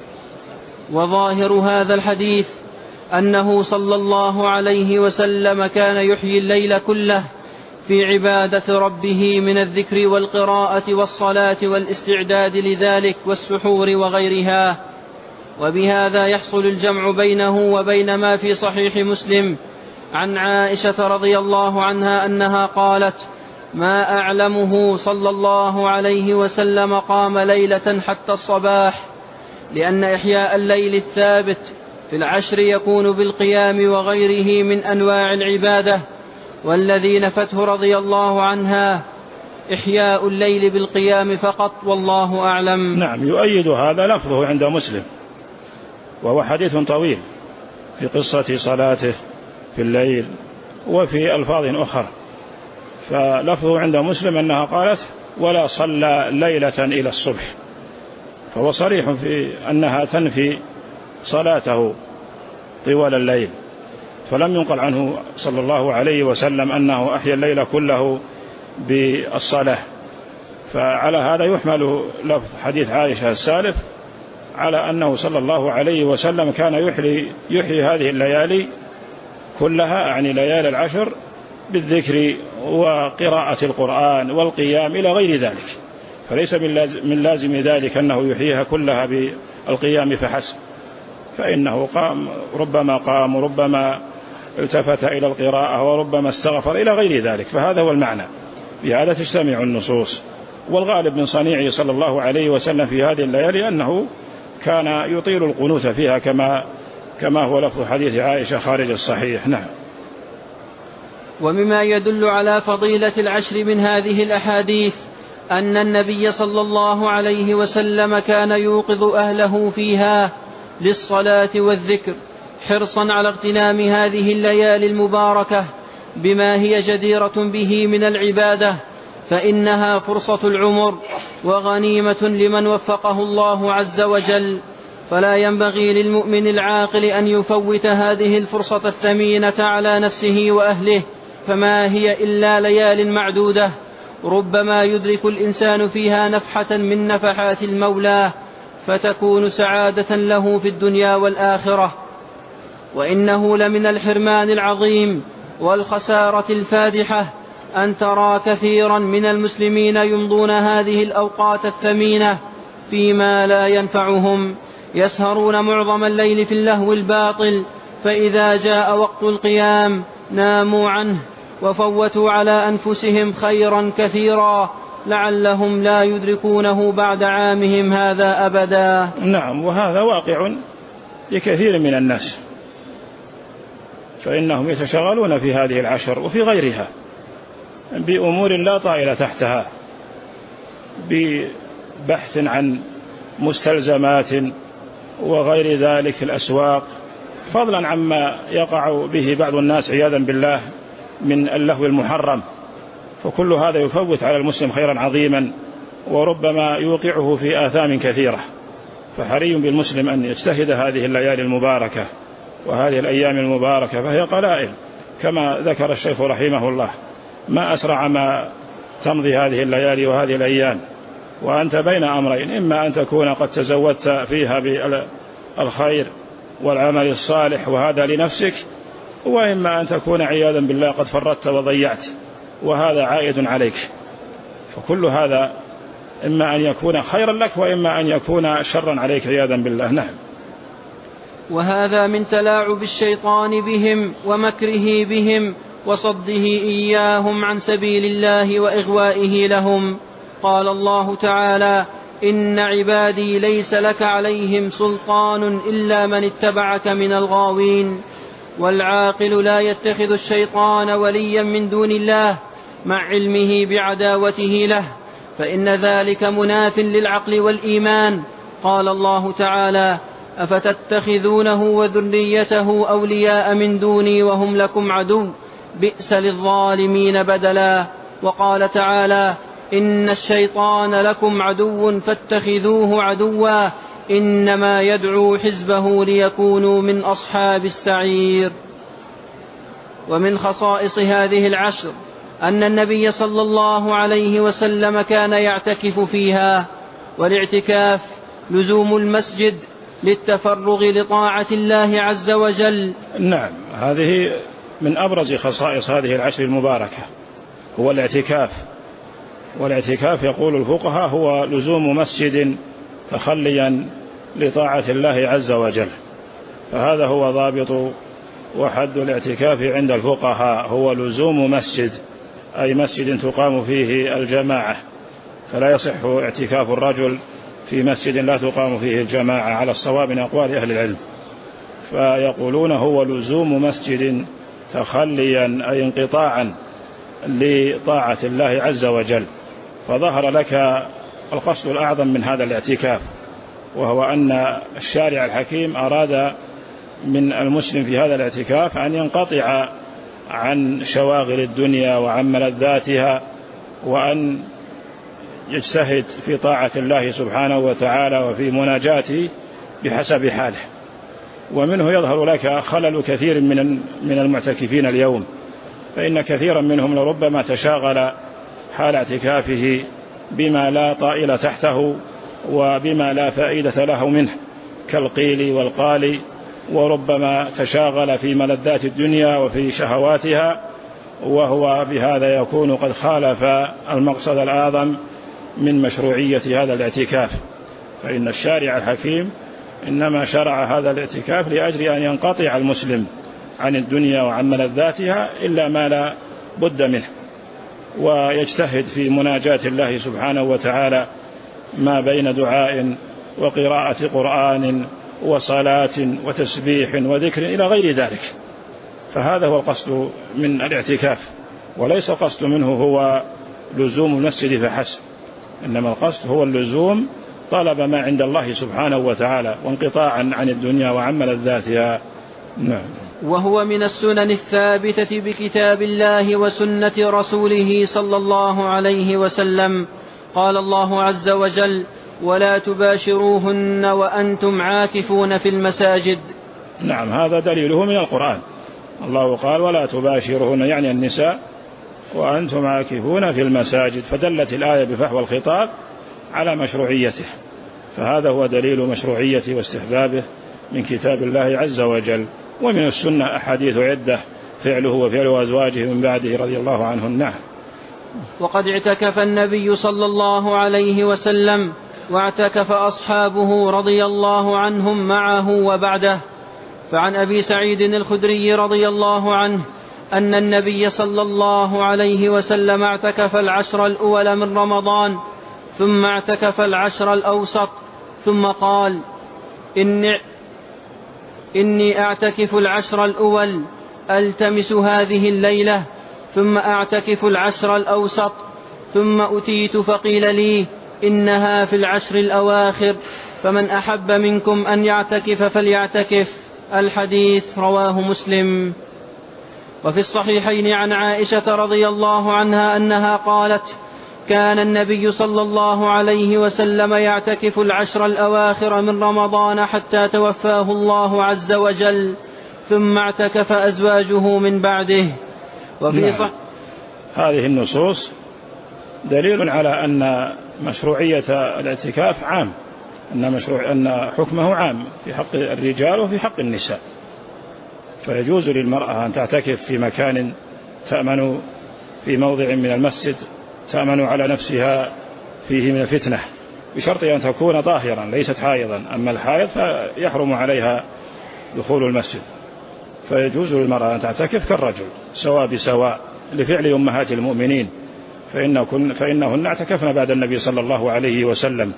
وظاهر هذا الحديث أنه صلى الله عليه وسلم كان يحيي الليل كله في عبادة ربه من الذكر والقراءة والصلاة والاستعداد لذلك والسحور وغيرها. وبهذا يحصل الجمع بينه وبين ما في صحيح مسلم عن عائشة رضي الله عنها أنها قالت: ما أعلمه صلى الله عليه وسلم قام ليلة حتى الصباح، لأن إحياء الليل الثابت في العشر يكون بالقيام وغيره من أنواع العبادة، والذي نفته رضي الله عنها إحياء الليل بالقيام فقط، والله أعلم. نعم، يؤيد هذا لفظه عند مسلم، وهو حديث طويل في قصة صلاته في الليل وفي ألفاظ أخرى. فلفظه عند مسلم أنها قالت: ولا صلى ليلة إلى الصبح، فهو صريح في أنها تنفي صلاته طوال الليل، فلم ينقل عنه صلى الله عليه وسلم أنه أحيا الليل كله بالصلاة. فعلى هذا يحمل لفظ حديث عائشة السالف على أنه صلى الله عليه وسلم كان يحيي هذه الليالي كلها، يعني ليالي العشر، بالذكر وقراءة القرآن والقيام إلى غير ذلك. فليس من لازم ذلك أنه يحييها كلها بالقيام فحسب، فإنه ربما قام وربما التفت إلى القراءة وربما استغفر إلى غير ذلك. فهذا هو المعنى، بهذا تجتمع النصوص. والغالب من صنيعه صلى الله عليه وسلم في هذه الليالي أنه كان يطيل القنوت فيها كما هو لفظ حديث عائشة خارج الصحيح. نعم. ومما يدل على فضيلة العشر من هذه الأحاديث أن النبي صلى الله عليه وسلم كان يوقظ أهله فيها للصلاة والذكر حرصا على اغتنام هذه الليالي المباركة بما هي جديرة به من العبادة، فإنها فرصة العمر وغنيمة لمن وفقه الله عز وجل. فلا ينبغي للمؤمن العاقل أن يفوت هذه الفرصة الثمينة على نفسه وأهله، فما هي إلا ليال معدودة ربما يدرك الإنسان فيها نفحة من نفحات المولى فتكون سعادة له في الدنيا والآخرة. وإنه لمن الحرمان العظيم والخسارة الفادحة أن ترى كثيرا من المسلمين يمضون هذه الأوقات الثمينة فيما لا ينفعهم، يسهرون معظم الليل في اللهو الباطل، فإذا جاء وقت القيام ناموا عنه وفوتوا على أنفسهم خيرا كثيرا لعلهم لا يدركونه بعد عامهم هذا أبدا. نعم، وهذا واقع لكثير من الناس، فإنهم يتشغلون في هذه العشر وفي غيرها بأمور لا طائل تحتها، ببحث عن مستلزمات وغير ذلك في الأسواق، فضلا عما يقع به بعض الناس عياذا بالله من اللهو المحرم. فكل هذا يفوت على المسلم خيرا عظيما وربما يوقعه في آثام كثيرة. فحري بالمسلم أن يجتهد هذه الليالي المباركة وهذه الأيام المباركة، فهي قلائل كما ذكر الشيخ رحمه الله. ما أسرع ما تمضي هذه الليالي وهذه الأيام، وأنت بين أمرين، إما أن تكون قد تزودت فيها بالخير والعمل الصالح وهذا لنفسك، وإما أن تكون عياذا بالله قد فرطت وضيعت وهذا عائد عليك. فكل هذا إما أن يكون خيرا لك وإما أن يكون شرا عليك عياذا بالله. نعم. وهذا من تلاعب الشيطان بهم ومكره بهم وصده إياهم عن سبيل الله وإغوائه لهم. قال الله تعالى: إن عبادي ليس لك عليهم سلطان إلا من اتبعك من الغاوين. والعاقل لا يتخذ الشيطان وليا من دون الله مع علمه بعداوته له، فإن ذلك مناف للعقل والإيمان. قال الله تعالى: أفتتخذونه وذريته أولياء من دوني وهم لكم عدو بئس للظالمين بدلا. وقال تعالى: إن الشيطان لكم عدو فاتخذوه عدوا إنما يدعو حزبه ليكونوا من أصحاب السعير. ومن خصائص هذه العشر أن النبي صلى الله عليه وسلم كان يعتكف فيها، والاعتكاف لزوم المسجد للتفرغ لطاعة الله عز وجل. نعم، هذه من أبرز خصائص هذه العشر المباركة هو الاعتكاف. والاعتكاف يقول الفقهاء هو لزوم مسجد تخليا لطاعة الله عز وجل، فهذا هو ضابط وحد الاعتكاف عند الفقهاء، هو لزوم مسجد، أي مسجد تقام فيه الجماعة، فلا يصح اعتكاف الرجل في مسجد لا تقام فيه الجماعة على الصواب من أقوال أهل العلم. فيقولون هو لزوم مسجد تخليا أي انقطاعا لطاعة الله عز وجل. فظهر لك القصد الأعظم من هذا الاعتكاف، وهو أن الشارع الحكيم أراد من المسلم في هذا الاعتكاف أن ينقطع عن شواغل الدنيا وعن ملذاتها، وأن يجتهد في طاعة الله سبحانه وتعالى وفي مناجاته بحسب حاله. ومنه يظهر لك خلل كثير من المعتكفين اليوم، فإن كثيرا منهم لربما تشاغل حال اعتكافه بما لا طائل تحته وبما لا فائدة له منه كالقيل والقال، وربما تشاغل في ملذات الدنيا وفي شهواتها، وهو بهذا يكون قد خالف المقصد الأعظم من مشروعية هذا الاعتكاف. فإن الشارع الحكيم إنما شرع هذا الاعتكاف لأجل أن ينقطع المسلم عن الدنيا وعن ملذاتها إلا ما لا بد منه، ويجتهد في مناجاة الله سبحانه وتعالى ما بين دعاء وقراءة قرآن وصلاة وتسبيح وذكر إلى غير ذلك. فهذا هو القصد من الاعتكاف، وليس القصد منه هو لزوم المسجد فحسب، إنما القصد هو اللزوم طلب ما عند الله سبحانه وتعالى وانقطاعا عن الدنيا وعن ملذاتها. نعم. وهو من السنن الثابتة بكتاب الله وسنة رسوله صلى الله عليه وسلم. قال الله عز وجل: ولا تباشروهن وأنتم عاكفون في المساجد. نعم، هذا دليله من القرآن. الله قال: ولا تباشروهن، يعني النساء، وأنتم عاكفون في المساجد، فدلت الآية بفحوى الخطاب على مشروعيته، فهذا هو دليل مشروعية واستحبابه من كتاب الله عز وجل. ومن السنة أحاديث عدة فعله وفعل أزواجه من بعده رضي الله عنهن. نعم. وقد اعتكف النبي صلى الله عليه وسلم واعتكف أصحابه رضي الله عنهم معه وبعده. فعن أبي سعيد الخدري رضي الله عنه أن النبي صلى الله عليه وسلم اعتكف العشر الأول من رمضان، ثم اعتكف العشر الأوسط، ثم قال: إني أعتكف العشر الأول ألتمس هذه الليلة، ثم أعتكف العشر الأوسط، ثم أتيت فقيل لي إنها في العشر الأواخر، فمن أحب منكم أن يعتكف فليعتكف. الحديث رواه مسلم. وفي الصحيحين عن عائشة رضي الله عنها أنها قالت: كان النبي صلى الله عليه وسلم يعتكف العشر الأواخر من رمضان حتى توفاه الله عز وجل، ثم اعتكف أزواجه من بعده. هذه النصوص دليل على أن مشروعية الاعتكاف عام، أن حكمه عام في حق الرجال وفي حق النساء. فيجوز للمرأة أن تعتكف في مكان تأمن في موضع من المسجد تأمن على نفسها فيه من الفتنة، بشرط أن تكون طاهرا ليست حائضا. أما الحائض فيحرم عليها دخول المسجد. فيجوز للمرأة أن تعتكف كالرجل سواء بسواء، لفعل أمهات المؤمنين فإنهن اعتكفن بعد النبي صلى الله عليه وسلم.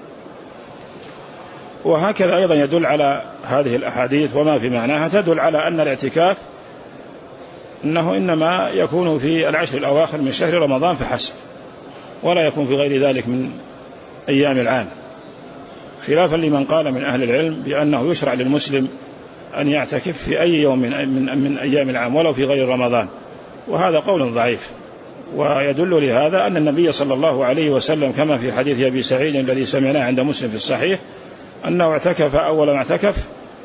وهكذا أيضا يدل على هذه الأحاديث وما في معناها تدل على أن الاعتكاف أنه إنما يكون في العشر الأواخر من شهر رمضان فحسب، ولا يكون في غير ذلك من أيام العام، خلافا لمن قال من أهل العلم بأنه يشرع للمسلم أن يعتكف في أي يوم من أيام العام ولو في غير رمضان، وهذا قول ضعيف. ويدل لهذا أن النبي صلى الله عليه وسلم كما في حديث أبي سعيد الذي سمعناه عند مسلم في الصحيح أنه اعتكف أول ما اعتكف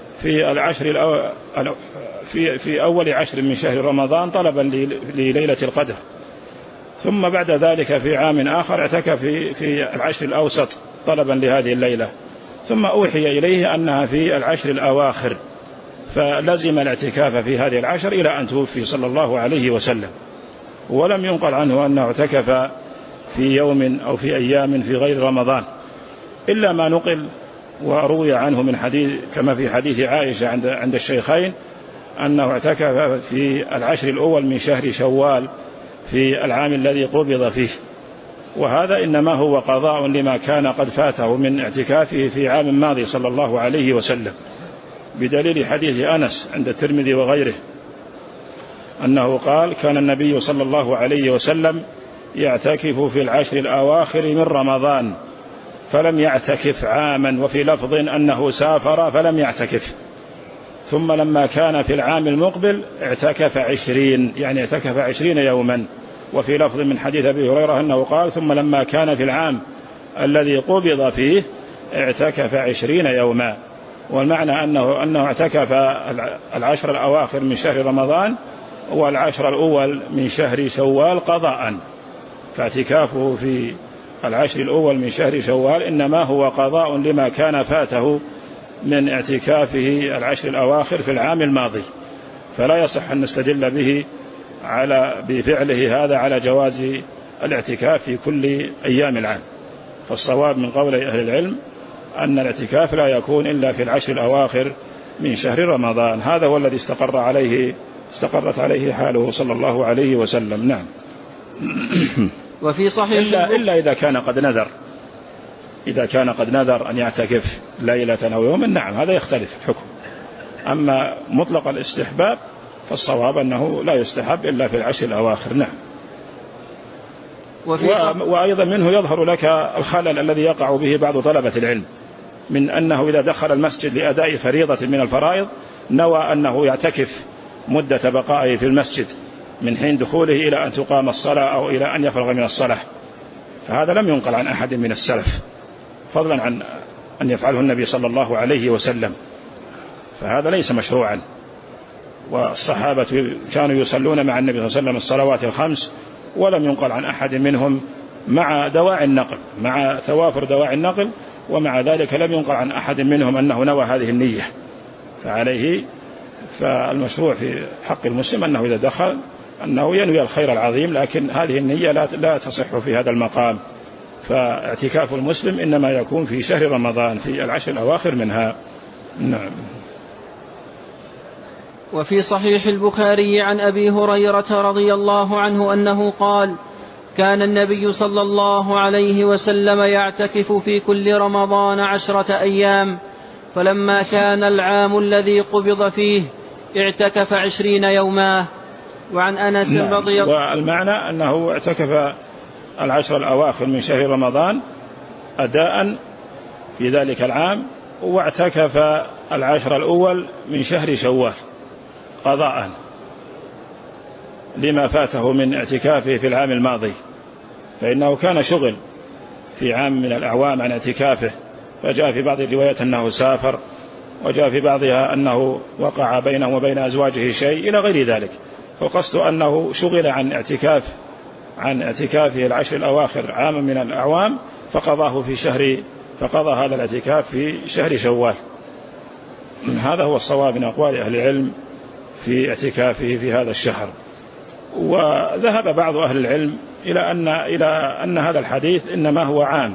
في أول عشر من شهر رمضان طلبا لليلة القدر، ثم بعد ذلك في عام آخر اعتكف في العشر الأوسط طلبا لهذه الليلة، ثم أوحي إليه أنها في العشر الأواخر، فلزم الاعتكاف في هذه العشر إلى أن توفي صلى الله عليه وسلم. ولم ينقل عنه أنه اعتكف في يوم أو في أيام في غير رمضان، إلا ما نقل وروي عنه من حديث كما في حديث عائشة عند الشيخين أنه اعتكف في العشر الأول من شهر شوال في العام الذي قبض فيه، وهذا إنما هو قضاء لما كان قد فاته من اعتكافه في عام ماضي صلى الله عليه وسلم، بدليل حديث أنس عند الترمذي وغيره أنه قال كان النبي صلى الله عليه وسلم يعتكف في العشر الأواخر من رمضان فلم يعتكف عاما، وفي لفظ أنه سافر فلم يعتكف، ثم لما كان في العام المقبل اعتكف 20، يعني اعتكف 20 يوما. وفي لفظ من حديث أبي هريرة أنه قال ثم لما كان في العام الذي قبض فيه اعتكف 20 يوما. والمعنى أنه اعتكف العشر الأواخر من شهر رمضان والعشر الأول من شهر شوال قضاء، فاعتكافه في العشر الأول من شهر شوال إنما هو قضاء لما كان فاته من اعتكافه العشر الأواخر في العام الماضي، فلا يصح أن نستدل به بفعله هذا على جواز الاعتكاف في كل أيام العام. فالصواب من قول أهل العلم أن الاعتكاف لا يكون إلا في العشر الأواخر من شهر رمضان، هذا هو الذي استقرت عليه حاله صلى الله عليه وسلم. نعم. وفي صحيح إلا إذا كان قد نذر أن يعتكف ليلة أو يوما، نعم هذا يختلف الحكم. أما مطلق الاستحباب فالصواب أنه لا يستحب إلا في العشر الأواخر. نعم. وأيضا منه يظهر لك الخلل الذي يقع به بعض طلبة العلم من أنه إذا دخل المسجد لأداء فريضة من الفرائض نوى أنه يعتكف مدة بقائه في المسجد من حين دخوله إلى أن تقام الصلاة أو إلى أن يفرغ من الصلاة، فهذا لم ينقل عن أحد من السلف، فضلا عن أن يفعله النبي صلى الله عليه وسلم، فهذا ليس مشروعا. والصحابة كانوا يصلون مع النبي صلى الله عليه وسلم الصلوات الخمس، ولم ينقل عن أحد منهم مع توافر دواعي النقل، ومع ذلك لم ينقل عن أحد منهم أنه نوى هذه النية. فالمشروع في حق المسلم أنه إذا دخل أنه ينوي الخير العظيم، لكن هذه النية لا تصح في هذا المقام. فاعتكاف المسلم إنما يكون في شهر رمضان في العشر الأواخر منها. نعم. وفي صحيح البخاري عن أبي هريرة رضي الله عنه أنه قال كان النبي صلى الله عليه وسلم يعتكف في كل رمضان 10 أيام، فلما كان العام الذي قبض فيه اعتكف 20 يوما. وعن أنس رضي الله عنه والمعنى أنه اعتكف العشر الأواخر من شهر رمضان أداء في ذلك العام، واعتكف العشر الأول من شهر شوال قضاء لما فاته من اعتكافه في العام الماضي، فإنه كان شغل في عام من الأعوام عن اعتكافه، فجاء في بعض الروايات أنه سافر، وجاء في بعضها أنه وقع بينه وبين أزواجه شيء إلى غير ذلك، فالقصد أنه شغل عن اعتكاف عن اعتكافه العشر الأواخر عاما من الأعوام فقضى هذا الاعتكاف في شهر شوال. هذا هو الصواب من أقوال أهل العلم في اعتكافه في هذا الشهر. وذهب بعض أهل العلم إلى أن هذا الحديث إنما هو عام،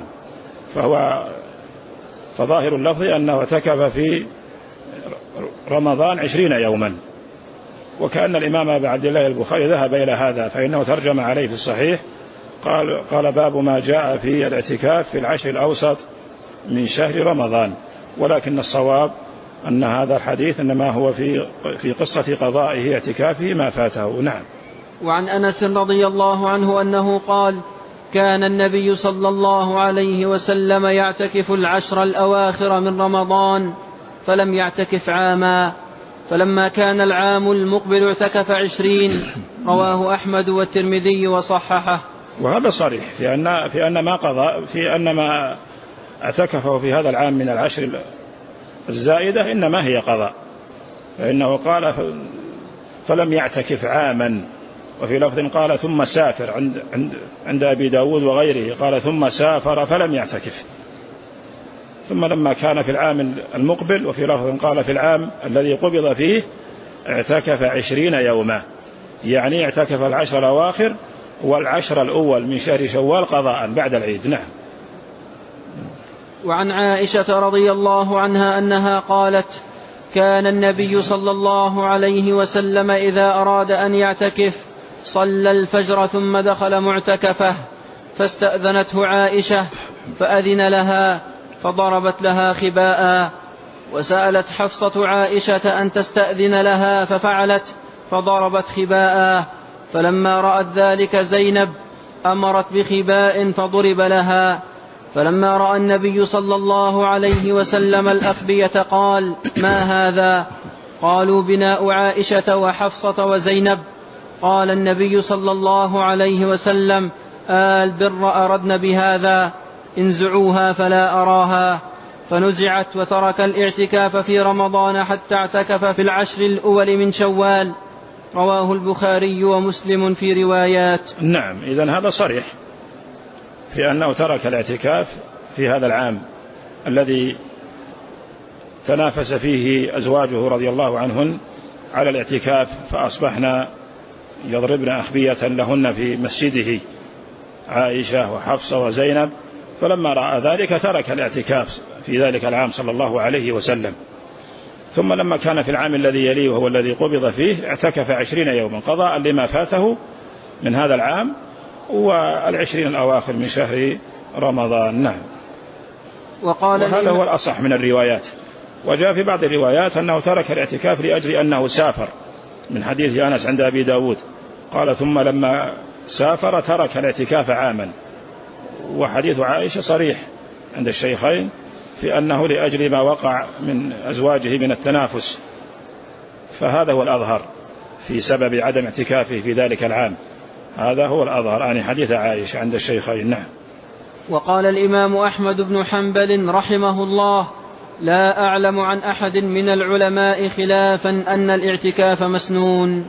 فظاهر اللفظ أنه اعتكف في رمضان 20 يوما، وكأن الإمام أبا عبد الله البخاري ذهب إلى هذا، فإنه ترجم عليه في الصحيح قال باب ما جاء في الاعتكاف في العشر الأوسط من شهر رمضان. ولكن الصواب أن هذا الحديث إنما هو في قصة قضائه اعتكافه ما فاته. نعم. وعن أنس رضي الله عنه أنه قال: كان النبي صلى الله عليه وسلم يعتكف العشر الأواخر من رمضان فلم يعتكف عاما، فلما كان العام المقبل اعتكف 20. رواه أحمد والترمذي وصححه. وهذا صريح في أن ما اعتكفه في هذا العام من العشر الزائدة إنما هي قضاء، فإنه قال فلم يعتكف عاما، وفي لفظ قال ثم سافر عند أبي داود وغيره قال ثم سافر فلم يعتكف، ثم لما كان في العام المقبل وفي لفظ قال في العام الذي قبض فيه اعتكف 20 يوما، يعني اعتكف العشر الأواخر والعشر الأول من شهر شوال قضاء بعد العيد. نعم. وعن عائشة رضي الله عنها أنها قالت: كان النبي صلى الله عليه وسلم إذا أراد أن يعتكف صلى الفجر ثم دخل معتكفه، فاستأذنته عائشة فأذن لها فضربت لها خباء، وسألت حفصة عائشة أن تستأذن لها ففعلت فضربت خباء، فلما رأت ذلك زينب أمرت بخباء فضرب لها، فلما رأى النبي صلى الله عليه وسلم الأخبية قال: ما هذا؟ قالوا: بناء عائشة وحفصة وزينب. قال النبي صلى الله عليه وسلم: البر أردن بهذا، انزعوها فلا أراها. فنزعت وترك الاعتكاف في رمضان حتى اعتكف في العشر الأول من شوال. رواه البخاري ومسلم في روايات. نعم. إذن هذا صريح في أنه ترك الاعتكاف في هذا العام الذي تنافس فيه أزواجه رضي الله عنهن على الاعتكاف، فأصبحنا يضربن أخبية لهن في مسجده، عائشة وحفصة وزينب، فلما رأى ذلك ترك الاعتكاف في ذلك العام صلى الله عليه وسلم. ثم لما كان في العام الذي يليه وهو الذي قبض فيه اعتكف 20 يوما قضاء لما فاته من هذا العام والعشرين الأواخر من شهر رمضان. نعم. وهذا هو الأصح من الروايات. وجاء في بعض الروايات أنه ترك الاعتكاف لأجل أنه سافر، من حديث أنس عند أبي داود قال: ثم لما سافر ترك الاعتكاف عاما. وحديث عائشة صريح عند الشيخين في أنه لأجل ما وقع من أزواجه من التنافس، فهذا هو الأظهر في سبب عدم اعتكافه في ذلك العام، هذا هو الأظهر عن حديث عائشة عند الشيخين. نعم. وقال الإمام أحمد بن حنبل رحمه الله: لا أعلم عن أحد من العلماء خلافا أن الاعتكاف مسنون.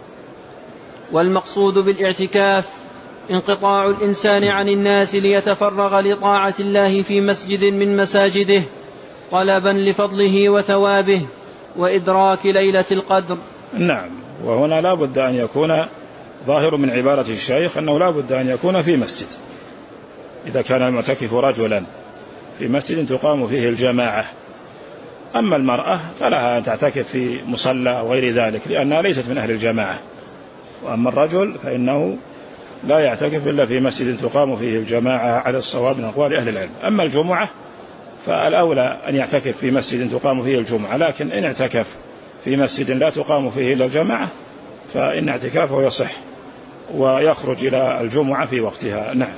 والمقصود بالاعتكاف انقطاع الإنسان عن الناس ليتفرغ لطاعة الله في مسجد من مساجده طلبا لفضله وثوابه وإدراك ليلة القدر. نعم. وهنا لا بد أن يكون ظاهر من عبارة الشيخ أنه لا بد أن يكون في مسجد، إذا كان المعتكف رجلا في مسجد تقام فيه الجماعة. أما المرأة فلها أن تعتكف في مصلى أو غير ذلك لأنها ليست من أهل الجماعة. وأما الرجل فإنه لا يعتكف إلا في مسجد تقام فيه الجماعة على الصواب من أقوال أهل العلم. أما الجمعة فالأولى أن يعتكف في مسجد تقام فيه الجمعة، لكن إن اعتكف في مسجد لا تقام فيه إلا الجماعة فإن اعتكافه يصح ويخرج إلى الجمعة في وقتها. نعم.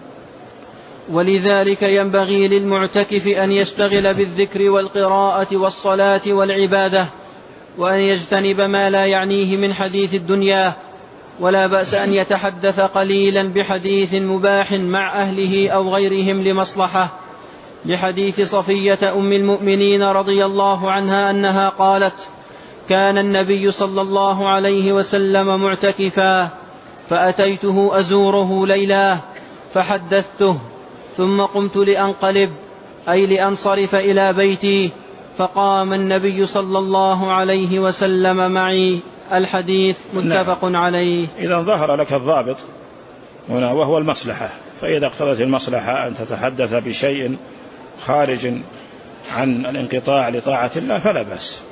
ولذلك ينبغي للمعتكف أن يشتغل بالذكر والقراءة والصلاة والعبادة، وأن يجتنب ما لا يعنيه من حديث الدنيا، ولا بأس أن يتحدث قليلا بحديث مباح مع أهله أو غيرهم لمصلحة، لحديث صفية أم المؤمنين رضي الله عنها أنها قالت: كان النبي صلى الله عليه وسلم معتكفا، فأتيته أزوره ليلاه فحدثته، ثم قمت لأنقلب أي لأنصرف إلى بيتي، فقام النبي صلى الله عليه وسلم معي. الحديث متفق عليه. إذا ظهر لك الضابط هنا وهو المصلحة، فإذا اقتضت المصلحة أن تتحدث بشيء خارج عن الانقطاع لطاعة الله فلا بأس.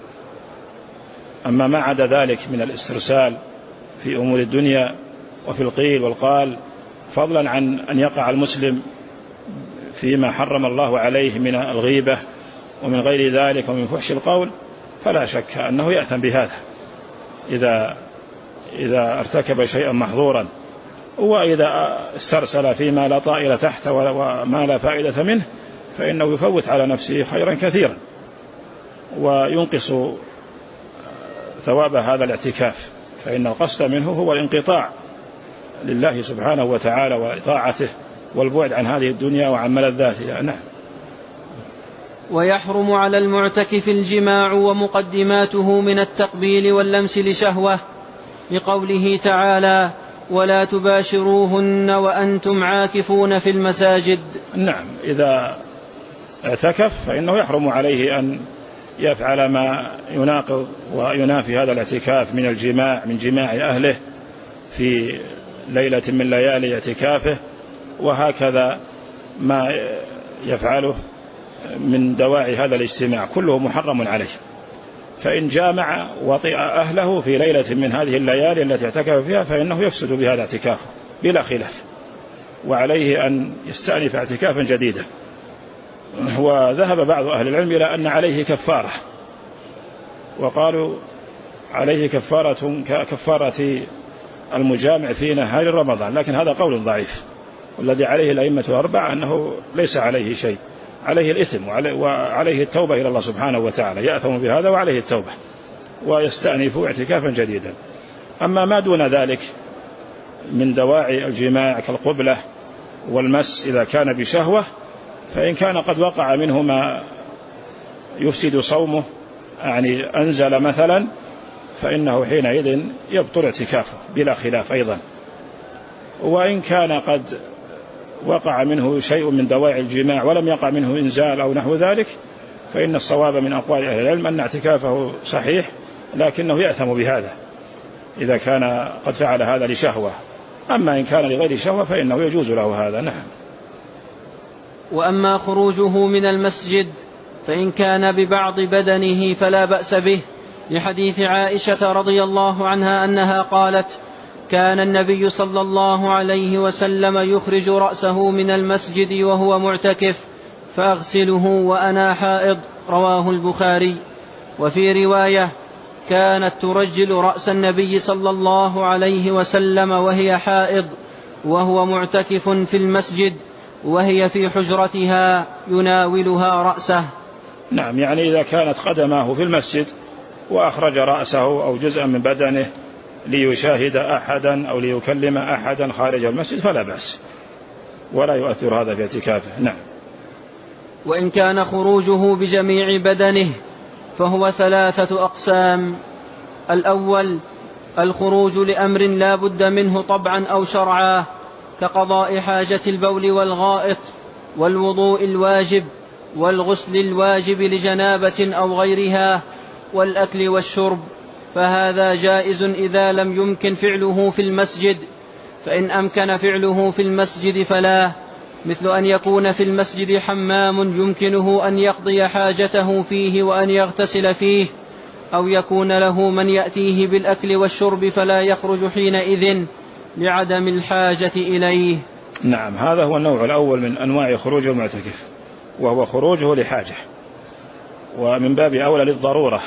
أما ما عدا ذلك من الاسترسال في أمور الدنيا وفي القيل والقال، فضلا عن أن يقع المسلم فيما حرم الله عليه من الغيبة ومن غير ذلك ومن فحش القول، فلا شك أنه يأثم بهذا إذا ارتكب شيئا محظورا، وإذا استرسل فيما لا طائل تحته وما لا فائدة منه، فإنه يفوت على نفسه خيرا كثيرا وينقص ثواب هذا الاعتكاف، فإن القصد منه هو الانقطاع لله سبحانه وتعالى وطاعته والبعد عن هذه الدنيا وعن ملذاتها. نعم. ويحرم على المعتكف الجماع ومقدماته من التقبيل واللمس لشهوة، لقوله تعالى: ولا تباشروهن وأنتم عاكفون في المساجد. نعم، إذا اعتكف فإنه يحرم عليه أن يفعل ما يناقض وينافي هذا الاعتكاف من الجماع، من جماع أهله في ليلة من ليالي اعتكافه، وهكذا ما يفعله من دواعي هذا الاجتماع كله محرم عليه. فإن جامع وطئ أهله في ليلة من هذه الليالي التي اعتكف فيها فإنه يفسد بهذا اعتكافه بلا خلاف، وعليه أن يستأنف اعتكافا جديدا. وذهب بعض أهل العلم إلى أن عليه كفارة، وقالوا عليه كفارة ككفارة المجامع في نهار رمضان، لكن هذا قول ضعيف، والذي عليه الأئمة الأربعة أنه ليس عليه شيء، عليه الإثم وعليه التوبة إلى الله سبحانه وتعالى، يأثم بهذا وعليه التوبة ويستأنف اعتكافا جديدا. أما ما دون ذلك من دواعي الجماع كالقبلة والمس إذا كان بشهوة، فإن كان قد وقع منه ما يفسد صومه، يعني أنزل مثلا، فإنه حينئذ يبطل اعتكافه بلا خلاف أيضا. وإن كان قد وقع منه شيء من دواعي الجماع ولم يقع منه إنزال أو نحو ذلك، فإن الصواب من أقوال أهل العلم أن اعتكافه صحيح، لكنه يأثم بهذا إذا كان قد فعل هذا لشهوة. أما إن كان لغير شهوة فإنه يجوز له هذا. نعم. وأما خروجه من المسجد فإن كان ببعض بدنه فلا بأس به، لحديث عائشة رضي الله عنها أنها قالت: كان النبي صلى الله عليه وسلم يخرج رأسه من المسجد وهو معتكف فأغسله وأنا حائض. رواه البخاري. وفي رواية: كانت ترجل رأس النبي صلى الله عليه وسلم وهي حائض وهو معتكف في المسجد وهي في حجرتها يناولها رأسه. نعم، يعني إذا كانت قدماه في المسجد وأخرج رأسه أو جزءا من بدنه ليشاهد أحدا أو ليكلم أحدا خارج المسجد فلا بأس، ولا يؤثر هذا في اعتكافه. نعم. وإن كان خروجه بجميع بدنه فهو 3 أقسام: الأول الخروج لأمر لا بد منه طبعا أو شرعا، كقضاء حاجة البول والغائط والوضوء الواجب والغسل الواجب لجنابة أو غيرها والأكل والشرب، فهذا جائز إذا لم يمكن فعله في المسجد، فإن أمكن فعله في المسجد فلا، مثل أن يكون في المسجد حمام يمكنه أن يقضي حاجته فيه وأن يغتسل فيه، أو يكون له من يأتيه بالأكل والشرب فلا يخرج حينئذ لعدم الحاجة إليه. نعم، هذا هو النوع الأول من أنواع خروج المعتكف، وهو خروجه لحاجة، ومن باب أولى للضرورة،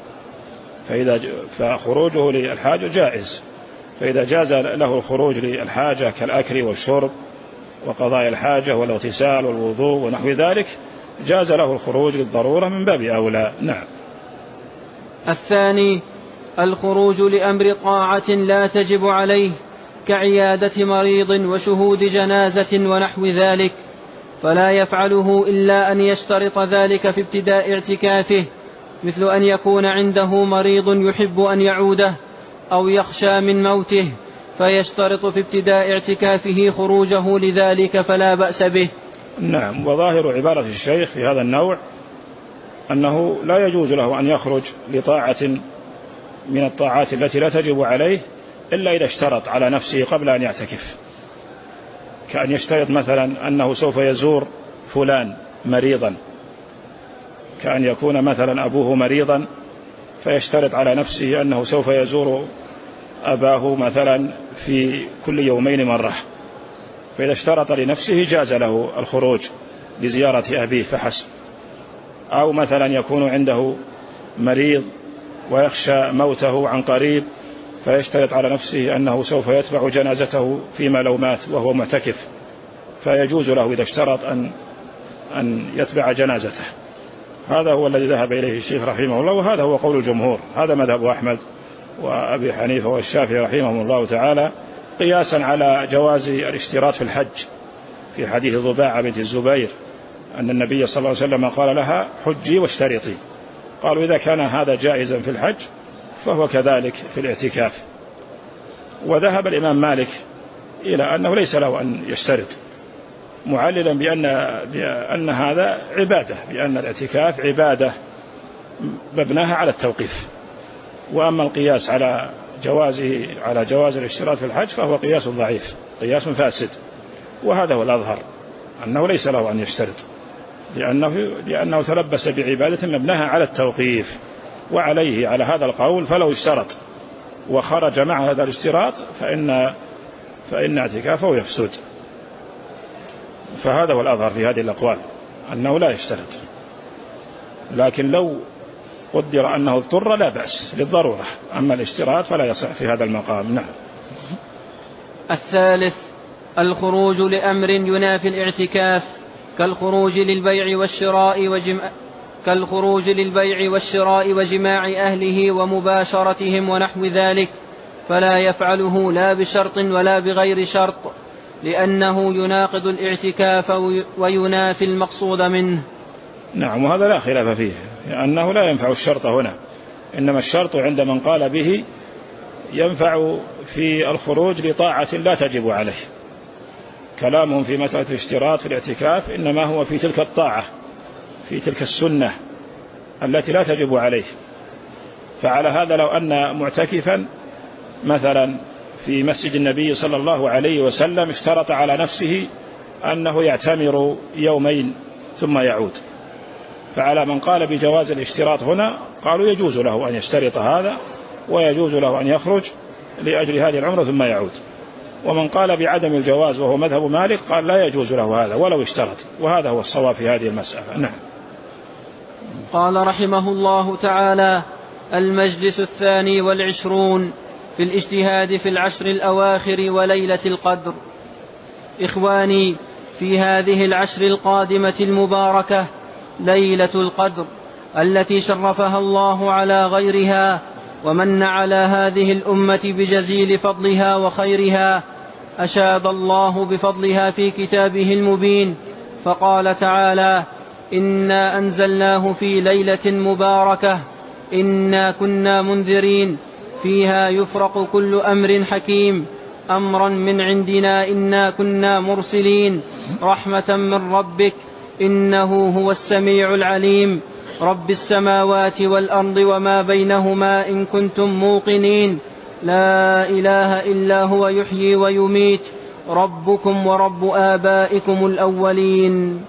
فخروجه للحاجة جائز، فإذا جاز له الخروج للحاجة كالأكل والشرب وقضاء الحاجة والاغتسال والوضوء ونحو ذلك، جاز له الخروج للضرورة من باب أولى. نعم. الثاني الخروج لأمر طاعة لا تجب عليه، كعيادة مريض وشهود جنازة ونحو ذلك، فلا يفعله إلا أن يشترط ذلك في ابتداء اعتكافه، مثل أن يكون عنده مريض يحب أن يعوده أو يخشى من موته، فيشترط في ابتداء اعتكافه خروجه لذلك فلا بأس به. نعم. وظاهر عبارة الشيخ في هذا النوع أنه لا يجوز له أن يخرج لطاعة من الطاعات التي لا تجب عليه إلا إذا اشترط على نفسه قبل أن يعتكف، كأن يشترط مثلا أنه سوف يزور فلان مريضا، كأن يكون مثلا أبوه مريضا فيشترط على نفسه أنه سوف يزور أباه مثلا في كل يومين مرة، فإذا اشترط لنفسه جاز له الخروج لزيارة أبيه فحسب. أو مثلا يكون عنده مريض ويخشى موته عن قريب فيشترط على نفسه أنه سوف يتبع جنازته فيما لو مات وهو معتكف، فيجوز له إذا اشترط أن يتبع جنازته. هذا هو الذي ذهب إليه الشيخ رحمه الله، وهذا هو قول الجمهور. هذا مذهب أحمد وأبي حنيفة والشافعي رحمهم الله تعالى، قياسا على جواز الاشتراط في الحج في حديث ضباعة بنت الزبير أن النبي صلى الله عليه وسلم قال لها حجي واشترطي. قالوا إذا كان هذا جائزا في الحج فهو كذلك في الاعتكاف. وذهب الإمام مالك إلى أنه ليس له أن يشترط، معللا بأن هذا عبادة، بأن الاعتكاف عبادة مبناها على التوقيف. وأما القياس على جواز الاشتراط في الحج فهو قياس ضعيف، قياس فاسد. وهذا هو الأظهر أنه ليس له أن يشترط، لأنه تلبس بعبادة مبناها على التوقيف. وعليه على هذا القول فلو اشترط وخرج مع هذا الاشتراط فإن اعتكافه يفسد. فهذا هو الأظهر في هذه الأقوال أنه لا يشترط، لكن لو قدر أنه اضطر لا بأس للضرورة، أما الاشتراط فلا يصح في هذا المقام. نعم. الثالث الخروج لأمر ينافي الاعتكاف كالخروج للبيع والشراء وجماع أهله ومباشرتهم ونحو ذلك، فلا يفعله لا بشرط ولا بغير شرط، لأنه يناقض الاعتكاف وينافي المقصود منه. نعم. وهذا لا خلاف فيه، لأنه لا ينفع الشرط هنا، إنما الشرط عند من قال به ينفع في الخروج لطاعة لا تجب عليه. كلامهم في مسألة الاشتراط في الاعتكاف إنما هو في تلك الطاعة، في تلك السنة التي لا تجب عليه. فعلى هذا لو أن معتكفا مثلا في مسجد النبي صلى الله عليه وسلم اشترط على نفسه أنه يعتمر يومين ثم يعود، فعلى من قال بجواز الاشتراط هنا قالوا يجوز له أن يشترط هذا ويجوز له أن يخرج لأجل هذه العمرة ثم يعود. ومن قال بعدم الجواز وهو مذهب مالك قال لا يجوز له هذا ولو اشترط، وهذا هو الصواب في هذه المسألة. نعم. قال رحمه الله تعالى: المجلس 22 في الاجتهاد في العشر الأواخر وليلة القدر. إخواني، في هذه العشر القادمة المباركة ليلة القدر التي شرفها الله على غيرها ومن على هذه الأمة بجزيل فضلها وخيرها، أشاد الله بفضلها في كتابه المبين، فقال تعالى: إنا أنزلناه في ليلة مباركة إنا كنا منذرين فيها يفرق كل أمر حكيم أمرا من عندنا إنا كنا مرسلين رحمة من ربك إنه هو السميع العليم رب السماوات والأرض وما بينهما إن كنتم موقنين لا إله إلا هو يحيي ويميت ربكم ورب آبائكم الأولين.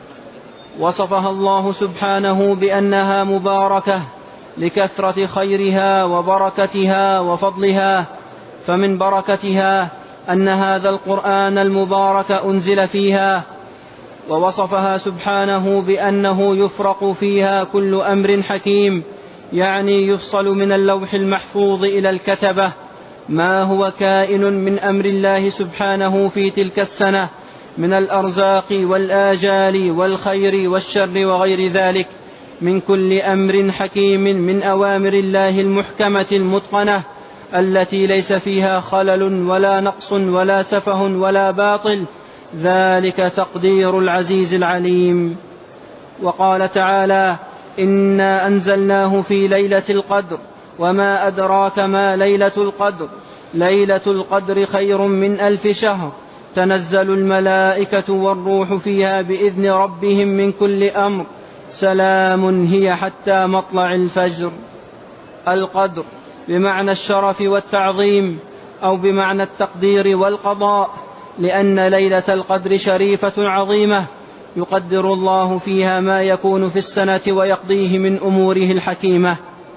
وصفها الله سبحانه بأنها مباركة لكثرة خيرها وبركتها وفضلها، فمن بركتها أن هذا القرآن المبارك أنزل فيها. ووصفها سبحانه بأنه يفرق فيها كل أمر حكيم، يعني يفصل من اللوح المحفوظ إلى الكتبة ما هو كائن من أمر الله سبحانه في تلك السنة من الأرزاق والآجال والخير والشر وغير ذلك من كل أمر حكيم من أوامر الله المحكمة المتقنة التي ليس فيها خلل ولا نقص ولا سفه ولا باطل، ذلك تقدير العزيز العليم. وقال تعالى: إنا أنزلناه في ليلة القدر وما أدراك ما ليلة القدر ليلة القدر خير من 1000 شهر، تنزل الملائكة والروح فيها بإذن ربهم من كل أمر، سلام هي حتى مطلع الفجر. القدر بمعنى الشرف والتعظيم، أو بمعنى التقدير والقضاء، لأن ليلة القدر شريفة عظيمة يقدر الله فيها ما يكون في السنة ويقضيه من أموره الحكيمة.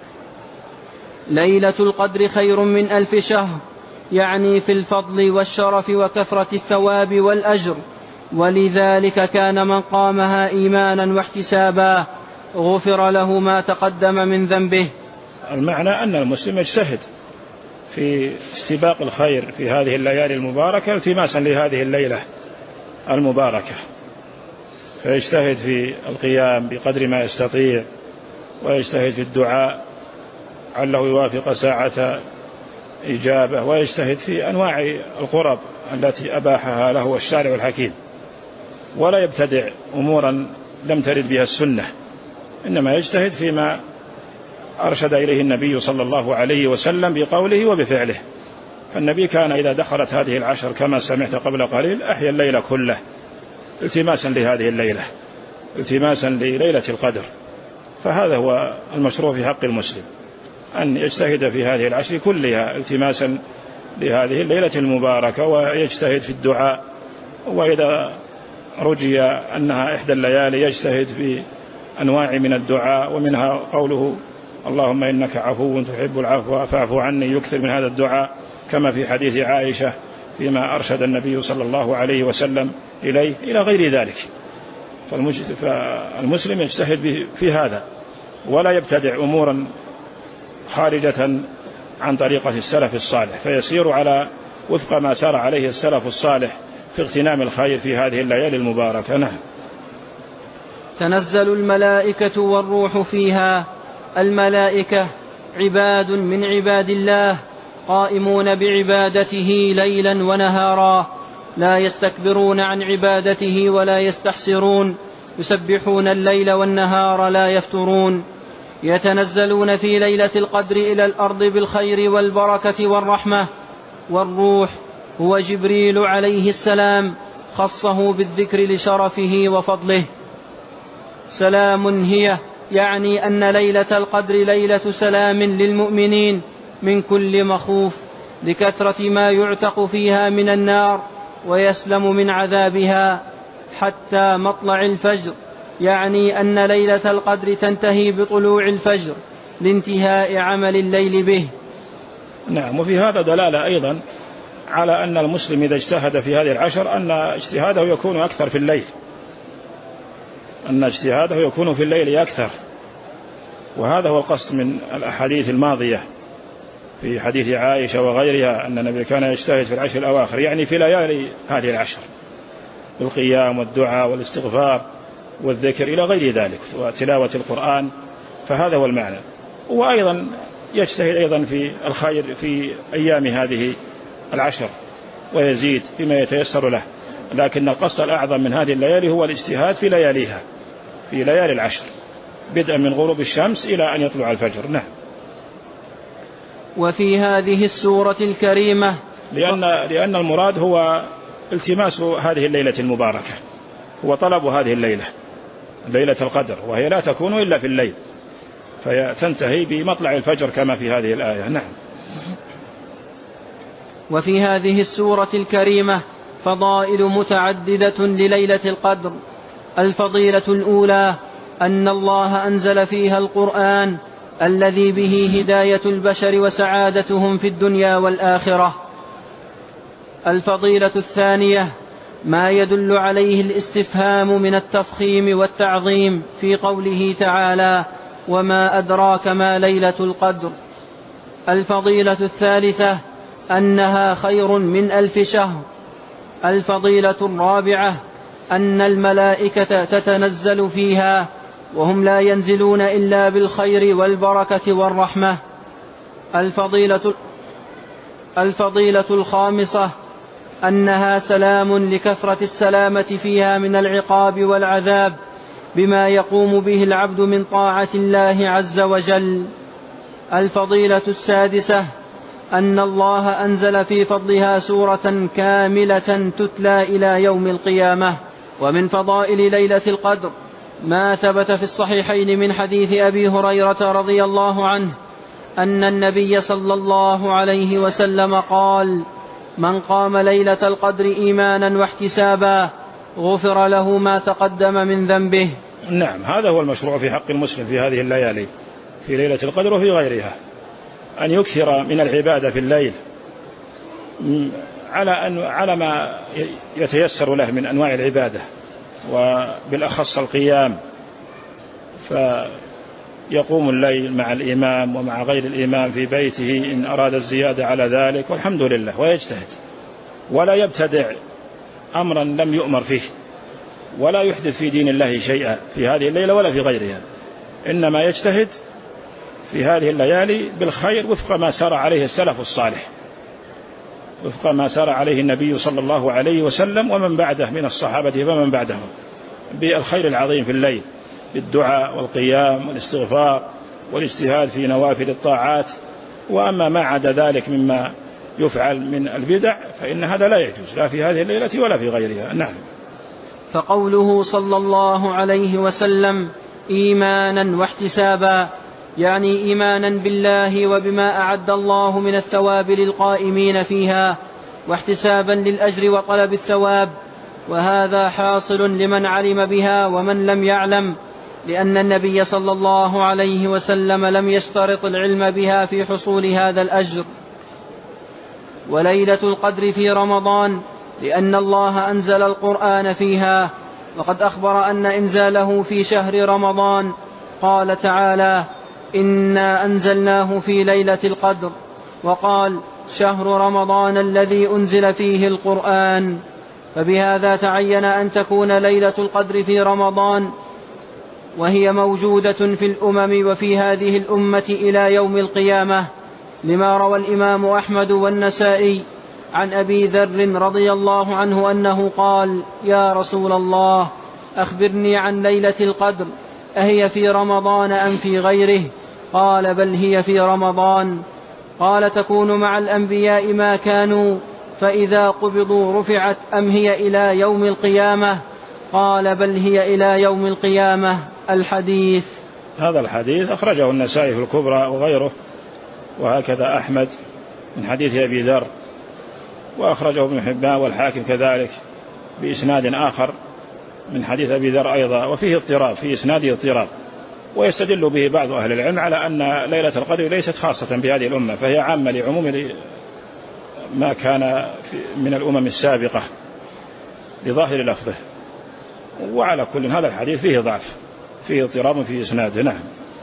ليلة القدر خير من 1000 شهر، يعني في الفضل والشرف وكثرة الثواب والأجر، ولذلك كان من قامها إيمانا واحتسابا غفر له ما تقدم من ذنبه. المعنى أن المسلم يجتهد في استباق الخير في هذه الليالي المباركة التماسا لهذه الليلة المباركة، فيجتهد في القيام بقدر ما يستطيع، ويجتهد في الدعاء علّه يوافق ساعة إجابة، ويجتهد في أنواع القرب التي أباحها له الشارع الحكيم، ولا يبتدع أمورا لم ترد بها السنة، إنما يجتهد فيما أرشد إليه النبي صلى الله عليه وسلم بقوله وبفعله. فالنبي كان إذا دخلت هذه العشر كما سمعت قبل قليل أحيا الليل كله التماسا لهذه الليلة، التماسا لليلة القدر. فهذا هو المشروع في حق المسلم، أن يجتهد في هذه العشر كلها التماسا لهذه الليلة المباركة، ويجتهد في الدعاء، وإذا رجي أنها إحدى الليالي يجتهد في أنواع من الدعاء، ومنها قوله اللهم إنك عفو تحب العفو فاعف عني، يكثر من هذا الدعاء كما في حديث عائشة فيما أرشد النبي صلى الله عليه وسلم إليه إلى غير ذلك. فالمسلم يجتهد في هذا، ولا يبتدع أمورا خارجة عن طريقة السلف الصالح، فيسير على وفق ما سار عليه السلف الصالح في اغتنام الخير في هذه الليالي المباركة. نعم. تنزل الملائكة والروح فيها. الملائكة عباد من عباد الله قائمون بعبادته ليلا ونهارا، لا يستكبرون عن عبادته ولا يستحسرون، يسبحون الليل والنهار لا يفترون. يتنزلون في ليلة القدر إلى الأرض بالخير والبركة والرحمة. والروح هو جبريل عليه السلام، خصه بالذكر لشرفه وفضله. سلام هي، يعني أن ليلة القدر ليلة سلام للمؤمنين من كل مخوف، لكثرة ما يعتق فيها من النار ويسلم من عذابها حتى مطلع الفجر، يعني أن ليلة القدر تنتهي بطلوع الفجر لانتهاء عمل الليل به. نعم. وفي هذا دلالة أيضا على أن المسلم إذا اجتهد في هذه العشر أن اجتهاده يكون أكثر في الليل، أن اجتهاده يكون في الليل أكثر، وهذا هو القصد من الأحاديث الماضية في حديث عائشة وغيرها أن النبي كان يجتهد في العشر الأواخر، يعني في ليالي هذه العشر، بالقيام والدعاء والاستغفار والذكر إلى غير ذلك، وتلاوة القرآن. فهذا هو المعنى. وأيضا يجتهد أيضا في الخير في أيام هذه العشر ويزيد بما يتيسر له، لكن القصد الأعظم من هذه الليالي هو الاجتهاد في لياليها، في ليالي العشر، بدءا من غروب الشمس إلى أن يطلع الفجر. نعم. وفي هذه السورة الكريمة لأن المراد هو التماس هذه الليلة المباركة، هو طلب هذه الليلة، ليلة القدر، وهي لا تكون إلا في الليل، فتنتهي بمطلع الفجر كما في هذه الآية. نعم. وفي هذه السورة الكريمة فضائل متعددة لليلة القدر. الفضيلة الأولى أن الله أنزل فيها القرآن الذي به هداية البشر وسعادتهم في الدنيا والآخرة. الفضيلة الثانية ما يدل عليه الاستفهام من التفخيم والتعظيم في قوله تعالى وما أدراك ما ليلة القدر. الفضيلة الثالثة أنها خير من 1000 شهر. الفضيلة الرابعة أن الملائكة تتنزل فيها وهم لا ينزلون إلا بالخير والبركة والرحمة. الفضيلة الخامسة أنها سلام لكثرة السلامة فيها من العقاب والعذاب بما يقوم به العبد من طاعة الله عز وجل. الفضيلة السادسة أن الله أنزل في فضلها سورة كاملة تتلى إلى يوم القيامة. ومن فضائل ليلة القدر ما ثبت في الصحيحين من حديث أبي هريرة رضي الله عنه أن النبي صلى الله عليه وسلم قال: من قام ليلة القدر إيمانا واحتسابا غفر له ما تقدم من ذنبه. نعم، هذا هو المشروع في حق المسلم في هذه الليالي، في ليلة القدر وفي غيرها، أن يكثر من العبادة في الليل على ما يتيسر له من أنواع العبادة، وبالأخص القيام، فيقوم الليل مع الإمام ومع غير الإمام في بيته إن أراد الزيادة على ذلك، والحمد لله، ويجتهد ولا يبتدع أمرا لم يؤمر فيه، ولا يحدث في دين الله شيئا في هذه الليلة ولا في غيرها، إنما يجتهد في هذه الليالي بالخير وفق ما سار عليه السلف الصالح، وفق ما سار عليه النبي صلى الله عليه وسلم ومن بعده من الصحابة ومن بعدهم، بالخير العظيم في الليل، بالدعاء والقيام والاستغفار والاجتهاد في نوافل الطاعات. وأما ما عدا ذلك مما يفعل من البدع فإن هذا لا يجوز، لا في هذه الليلة ولا في غيرها. نعم. فقوله صلى الله عليه وسلم إيمانا واحتسابا يعني إيمانا بالله وبما أعد الله من الثواب للقائمين فيها، واحتسابا للأجر وطلب الثواب، وهذا حاصل لمن علم بها ومن لم يعلم، لأن النبي صلى الله عليه وسلم لم يشترط العلم بها في حصول هذا الأجر. وليلة القدر في رمضان لأن الله أنزل القرآن فيها، وقد أخبر أن إنزاله في شهر رمضان، قال تعالى: إنا أنزلناه في ليلة القدر، وقال: شهر رمضان الذي أنزل فيه القرآن. فبهذا تعين أن تكون ليلة القدر في رمضان، وهي موجودة في الأمم وفي هذه الأمة إلى يوم القيامة، لما روى الإمام أحمد والنسائي عن أبي ذر رضي الله عنه أنه قال: يا رسول الله، أخبرني عن ليلة القدر، أهي في رمضان أم في غيره؟ قال: بل هي في رمضان. قال: تكون مع الأنبياء ما كانوا، فإذا قبضوا رفعت، أم هي إلى يوم القيامة؟ قال: بل هي إلى يوم القيامة. الحديث. هذا الحديث أخرجه النسائي في الكبرى وغيره، وهكذا أحمد من حديث أبي ذر، وأخرجه ابن حبان والحاكم كذلك بإسناد آخر من حديث أبي ذر أيضا، وفيه اضطراب، في إسناده اضطراب، ويستدل به بعض أهل العلم على أن ليلة القدر ليست خاصة بهذه الأمة، فهي عامة لعموم ما كان من الأمم السابقة لظاهر لفظه. وعلى كل هذا الحديث فيه ضعف، فيه اضطراب في إسناده. نعم.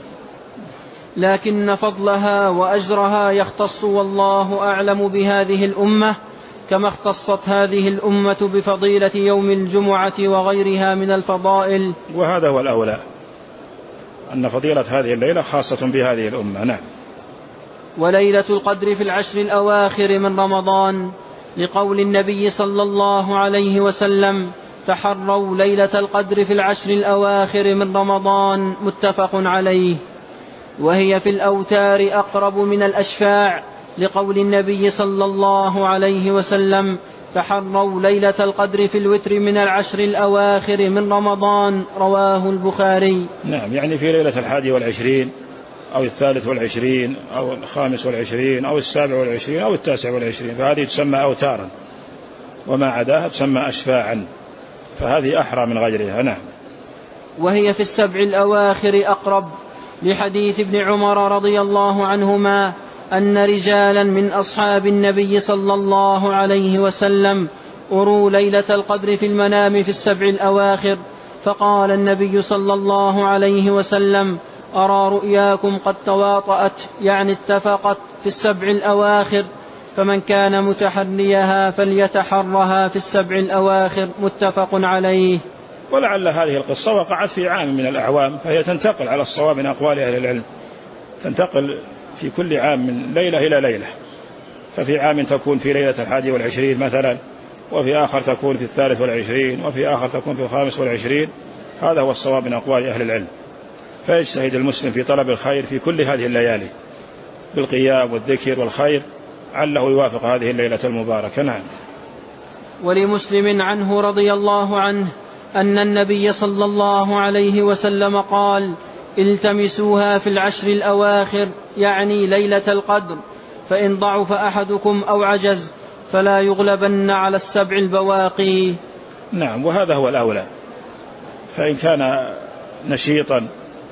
لكن فضلها وأجرها يختص والله أعلم بهذه الأمة، كما اختصت هذه الأمة بفضيلة يوم الجمعة وغيرها من الفضائل. وهذا هو الأولى، أن فضيلة هذه الليلة خاصة بهذه الأمة. نعم. وليلة القدر في العشر الأواخر من رمضان، لقول النبي صلى الله عليه وسلم: تحروا ليلة القدر في العشر الأواخر من رمضان، متفق عليه. وهي في الأوتار أقرب من الأشفاع، لقول النبي صلى الله عليه وسلم: تحروا ليلة القدر في الوتر من العشر الأواخر من رمضان، رواه البخاري. نعم، يعني في ليلة 21 أو 23 أو 25 أو 27 أو 29، فهذه تسمى أوتارا، وما عداها تسمى أشفاعا، فهذه أحرى من غيرها. نعم. وهي في السبع الأواخر أقرب، لحديث ابن عمر رضي الله عنهما أن رجالا من أصحاب النبي صلى الله عليه وسلم أروا ليلة القدر في المنام في السبع الأواخر، فقال النبي صلى الله عليه وسلم: أرى رؤياكم قد تواطأت، يعني اتفقت، في السبع الأواخر، فمن كان متحريها فليتحرها في السبع الأواخر، متفق عليه. ولعل هذه القصة وقعت في عام من الأعوام، فهي تنتقل على الصواب من أقوال أهل العلم، تنتقل في كل عام من ليلة إلى ليلة، ففي عام تكون في ليلة 21 مثلا، وفي آخر تكون في 23، وفي آخر تكون في 25. هذا هو الصواب من أقوال أهل العلم. فيجتهد المسلم في طلب الخير في كل هذه الليالي بالقيام والذكر والخير، عله يوافق هذه الليلة المباركة. نعم. ولمسلم عنه رضي الله عنه أن النبي صلى الله عليه وسلم قال: التمسوها في العشر الأواخر، يعني ليلة القدر، فإن ضعف أحدكم أو عجز فلا يغلبن على السبع البواقي. نعم، وهذا هو الأولى، فإن كان نشيطا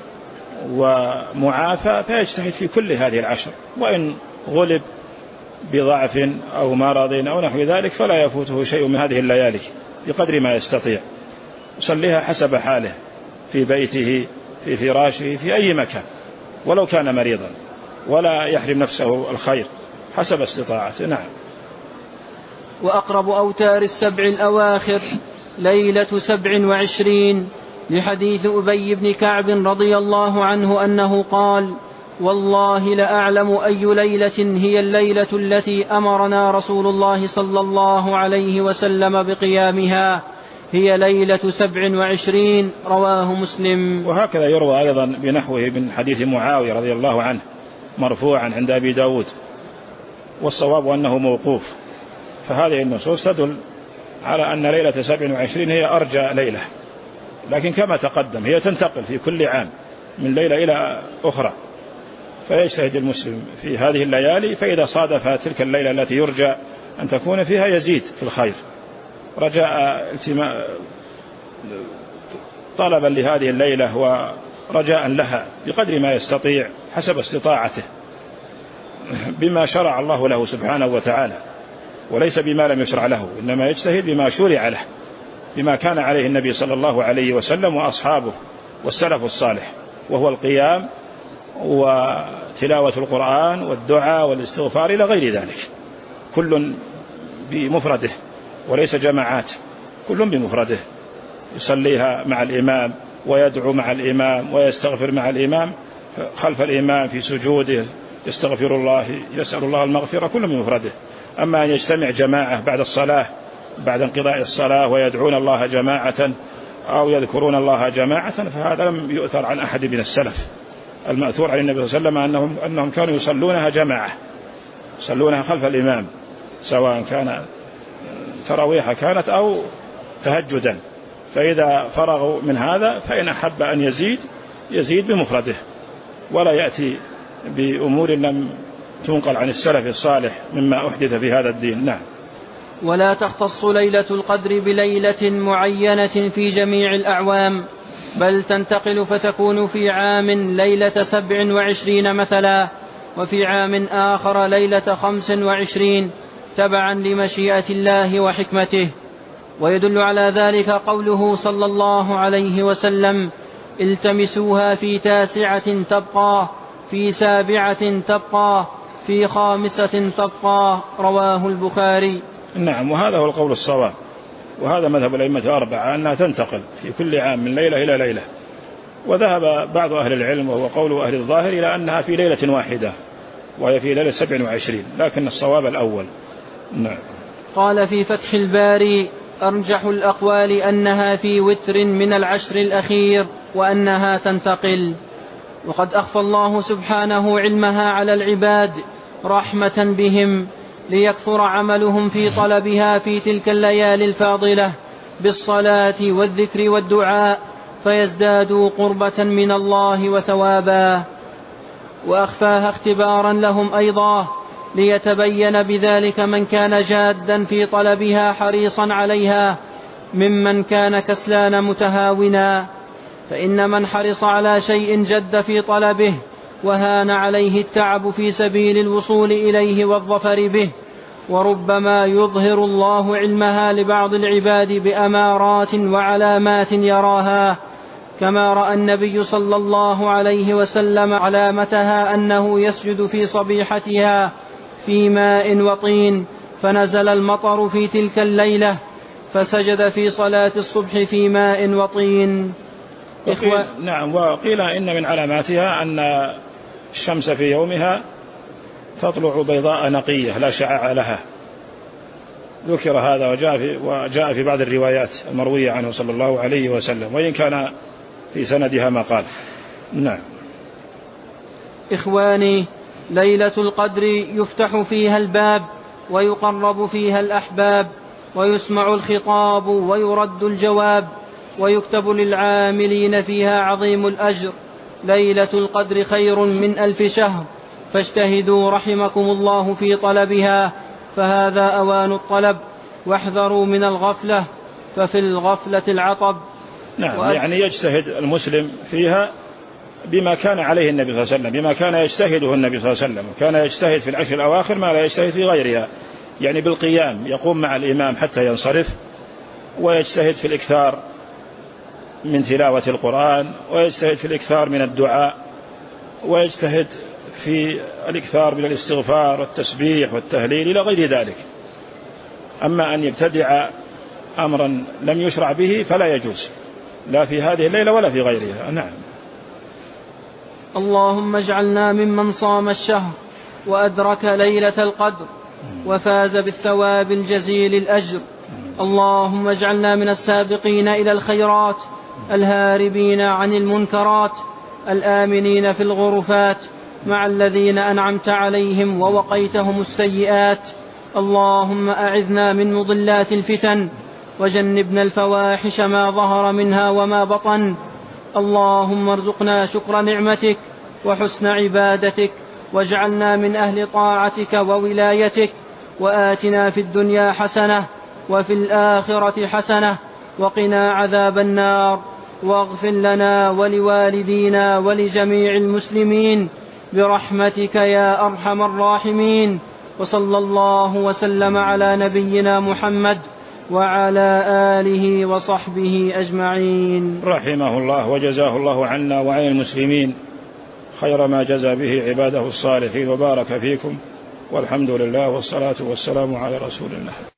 ومعافى فيجتهد في كل هذه العشر، وإن غلب بضعف أو مرض أو نحو ذلك فلا يفوته شيء من هذه الليالي بقدر ما يستطيع، يصليها حسب حاله في بيته في فراشه في أي مكان ولو كان مريضا، ولا يحرم نفسه الخير حسب استطاعته. نعم. وأقرب أوتار السبع الأواخر ليلة 27، لحديث أبي بن كعب رضي الله عنه أنه قال: والله لأعلم أي ليلة هي الليلة التي أمرنا رسول الله صلى الله عليه وسلم بقيامها، هي ليلة 27. رواه مسلم. وهكذا يروى أيضا بنحوه من حديث معاوية رضي الله عنه مرفوعا عند أبي داود، والصواب أنه موقوف، فهذه النصوص تدل على أن ليلة 27 هي أرجى ليلة، لكن كما تقدم هي تنتقل في كل عام من ليلة إلى أخرى، فيجتهد المسلم في هذه الليالي، فإذا صادف تلك الليلة التي يرجى أن تكون فيها يزيد في الخير رجاء طلبا لهذه الليلة ورجاء لها بقدر ما يستطيع حسب استطاعته بما شرع الله له سبحانه وتعالى، وليس بما لم يشرع له، إنما يجتهد بما شرع له، بما كان عليه النبي صلى الله عليه وسلم وأصحابه والسلف الصالح، وهو القيام وتلاوة القرآن والدعاء والاستغفار إلى غير ذلك، كل بمفرده وليس جماعات، كل بمفرده يصليها مع الإمام ويدعو مع الإمام ويستغفر مع الإمام خلف الإمام في سجوده، يستغفر الله يسأل الله المغفرة، كل بمفرده. أما أن يجتمع جماعة بعد الصلاة بعد انقضاء الصلاة ويدعون الله جماعة أو يذكرون الله جماعة فهذا لم يؤثر عن أحد من السلف. المأثور عن النبي صلى الله عليه وسلم أنهم كانوا يصلونها جماعة، يصلونها خلف الإمام، سواء كان تراويح كانت أو تهجدا، فإذا فرغوا من هذا فإن أحب أن يزيد بمفرده، ولا يأتي بأمور لم تنقل عن السلف الصالح مما أحدث في هذا الدين. نعم. ولا تختص ليلة القدر بليلة معينة في جميع الأعوام، بل تنتقل فتكون في عام ليلة 27 مثلا، وفي عام آخر ليلة 25 تبعا لمشيئة الله وحكمته. ويدل على ذلك قوله صلى الله عليه وسلم: التمسوها في 9 تبقى، في 7 تبقى، في 5 تبقى. رواه البخاري. نعم، وهذا هو القول الصواب، وهذا مذهب الأئمة الأربعة أنها تنتقل في كل عام من ليلة إلى ليلة. وذهب بعض أهل العلم وهو قول أهل الظاهر إلى أنها في ليلة واحدة وهي في ليلة 27، لكن الصواب الأول. نعم. قال في فتح الباري: أرجح الأقوال أنها في وتر من العشر الأخير وأنها تنتقل. وقد أخفى الله سبحانه علمها على العباد رحمة بهم ليكثر عملهم في طلبها في تلك الليالي الفاضلة بالصلاة والذكر والدعاء، فيزدادوا قربة من الله وثوابا. وأخفاها اختبارا لهم أيضا ليتبين بذلك من كان جادا في طلبها حريصا عليها ممن كان كسلان متهاونا. فإن من حرص على شيء جد في طلبه وهان عليه التعب في سبيل الوصول إليه والظفر به، وربما يظهر الله علمها لبعض العباد بأمارات وعلامات يراها، كما رأى النبي صلى الله عليه وسلم علامتها أنه يسجد في صبيحتها في ماء وطين، فنزل المطر في تلك الليلة فسجد في صلاة الصبح في ماء وطين. نعم. وقيل إن من علاماتها أن الشمس في يومها تطلع بيضاء نقية لا شعاع لها، ذكر هذا وجاء في بعض الروايات المروية عنه صلى الله عليه وسلم، وإن كان في سندها ما قال. نعم. إخواني، ليلة القدر يفتح فيها الباب ويقرب فيها الأحباب ويسمع الخطاب ويرد الجواب ويكتب للعاملين فيها عظيم الأجر. ليلة القدر خير من 1000 شهر، فاجتهدوا رحمكم الله في طلبها، فهذا أوان الطلب، واحذروا من الغفلة، ففي الغفلة العطب. نعم، يعني يجتهد المسلم فيها بما كان عليه النبي صلى الله عليه وسلم، بما كان يجتهده النبي صلى الله عليه وسلم، وكان يجتهد في العشر الأواخر ما لا يجتهد في غيرها، يعني بالقيام يقوم مع الإمام حتى ينصرف، ويجتهد في الإكثار من تلاوة القرآن، ويجتهد في الإكثار من الدعاء، ويجتهد في الإكثار من الاستغفار والتسبيح والتهليل إلى غير ذلك. أما أن يبتدع أمرا لم يشرع به فلا يجوز، لا في هذه الليلة ولا في غيرها. نعم. اللهم اجعلنا ممن صام الشهر وأدرك ليلة القدر وفاز بالثواب الجزيل الأجر. اللهم اجعلنا من السابقين إلى الخيرات، الهاربين عن المنكرات، الآمنين في الغرفات مع الذين أنعمت عليهم ووقيتهم السيئات. اللهم أعذنا من مضلات الفتن، وجنبنا الفواحش ما ظهر منها وما بطن. اللهم ارزقنا شكر نعمتك وحسن عبادتك، واجعلنا من أهل طاعتك وولايتك، وآتنا في الدنيا حسنة وفي الآخرة حسنة وقنا عذاب النار، واغفر لنا ولوالدينا ولجميع المسلمين برحمتك يا أرحم الراحمين. وصلى الله وسلم على نبينا محمد وعلى آله وصحبه أجمعين. رحمه الله وجزاه الله عنا وعن المسلمين خير ما جزى به عباده الصالحين، وبارك فيكم، والحمد لله والصلاة والسلام على رسول الله.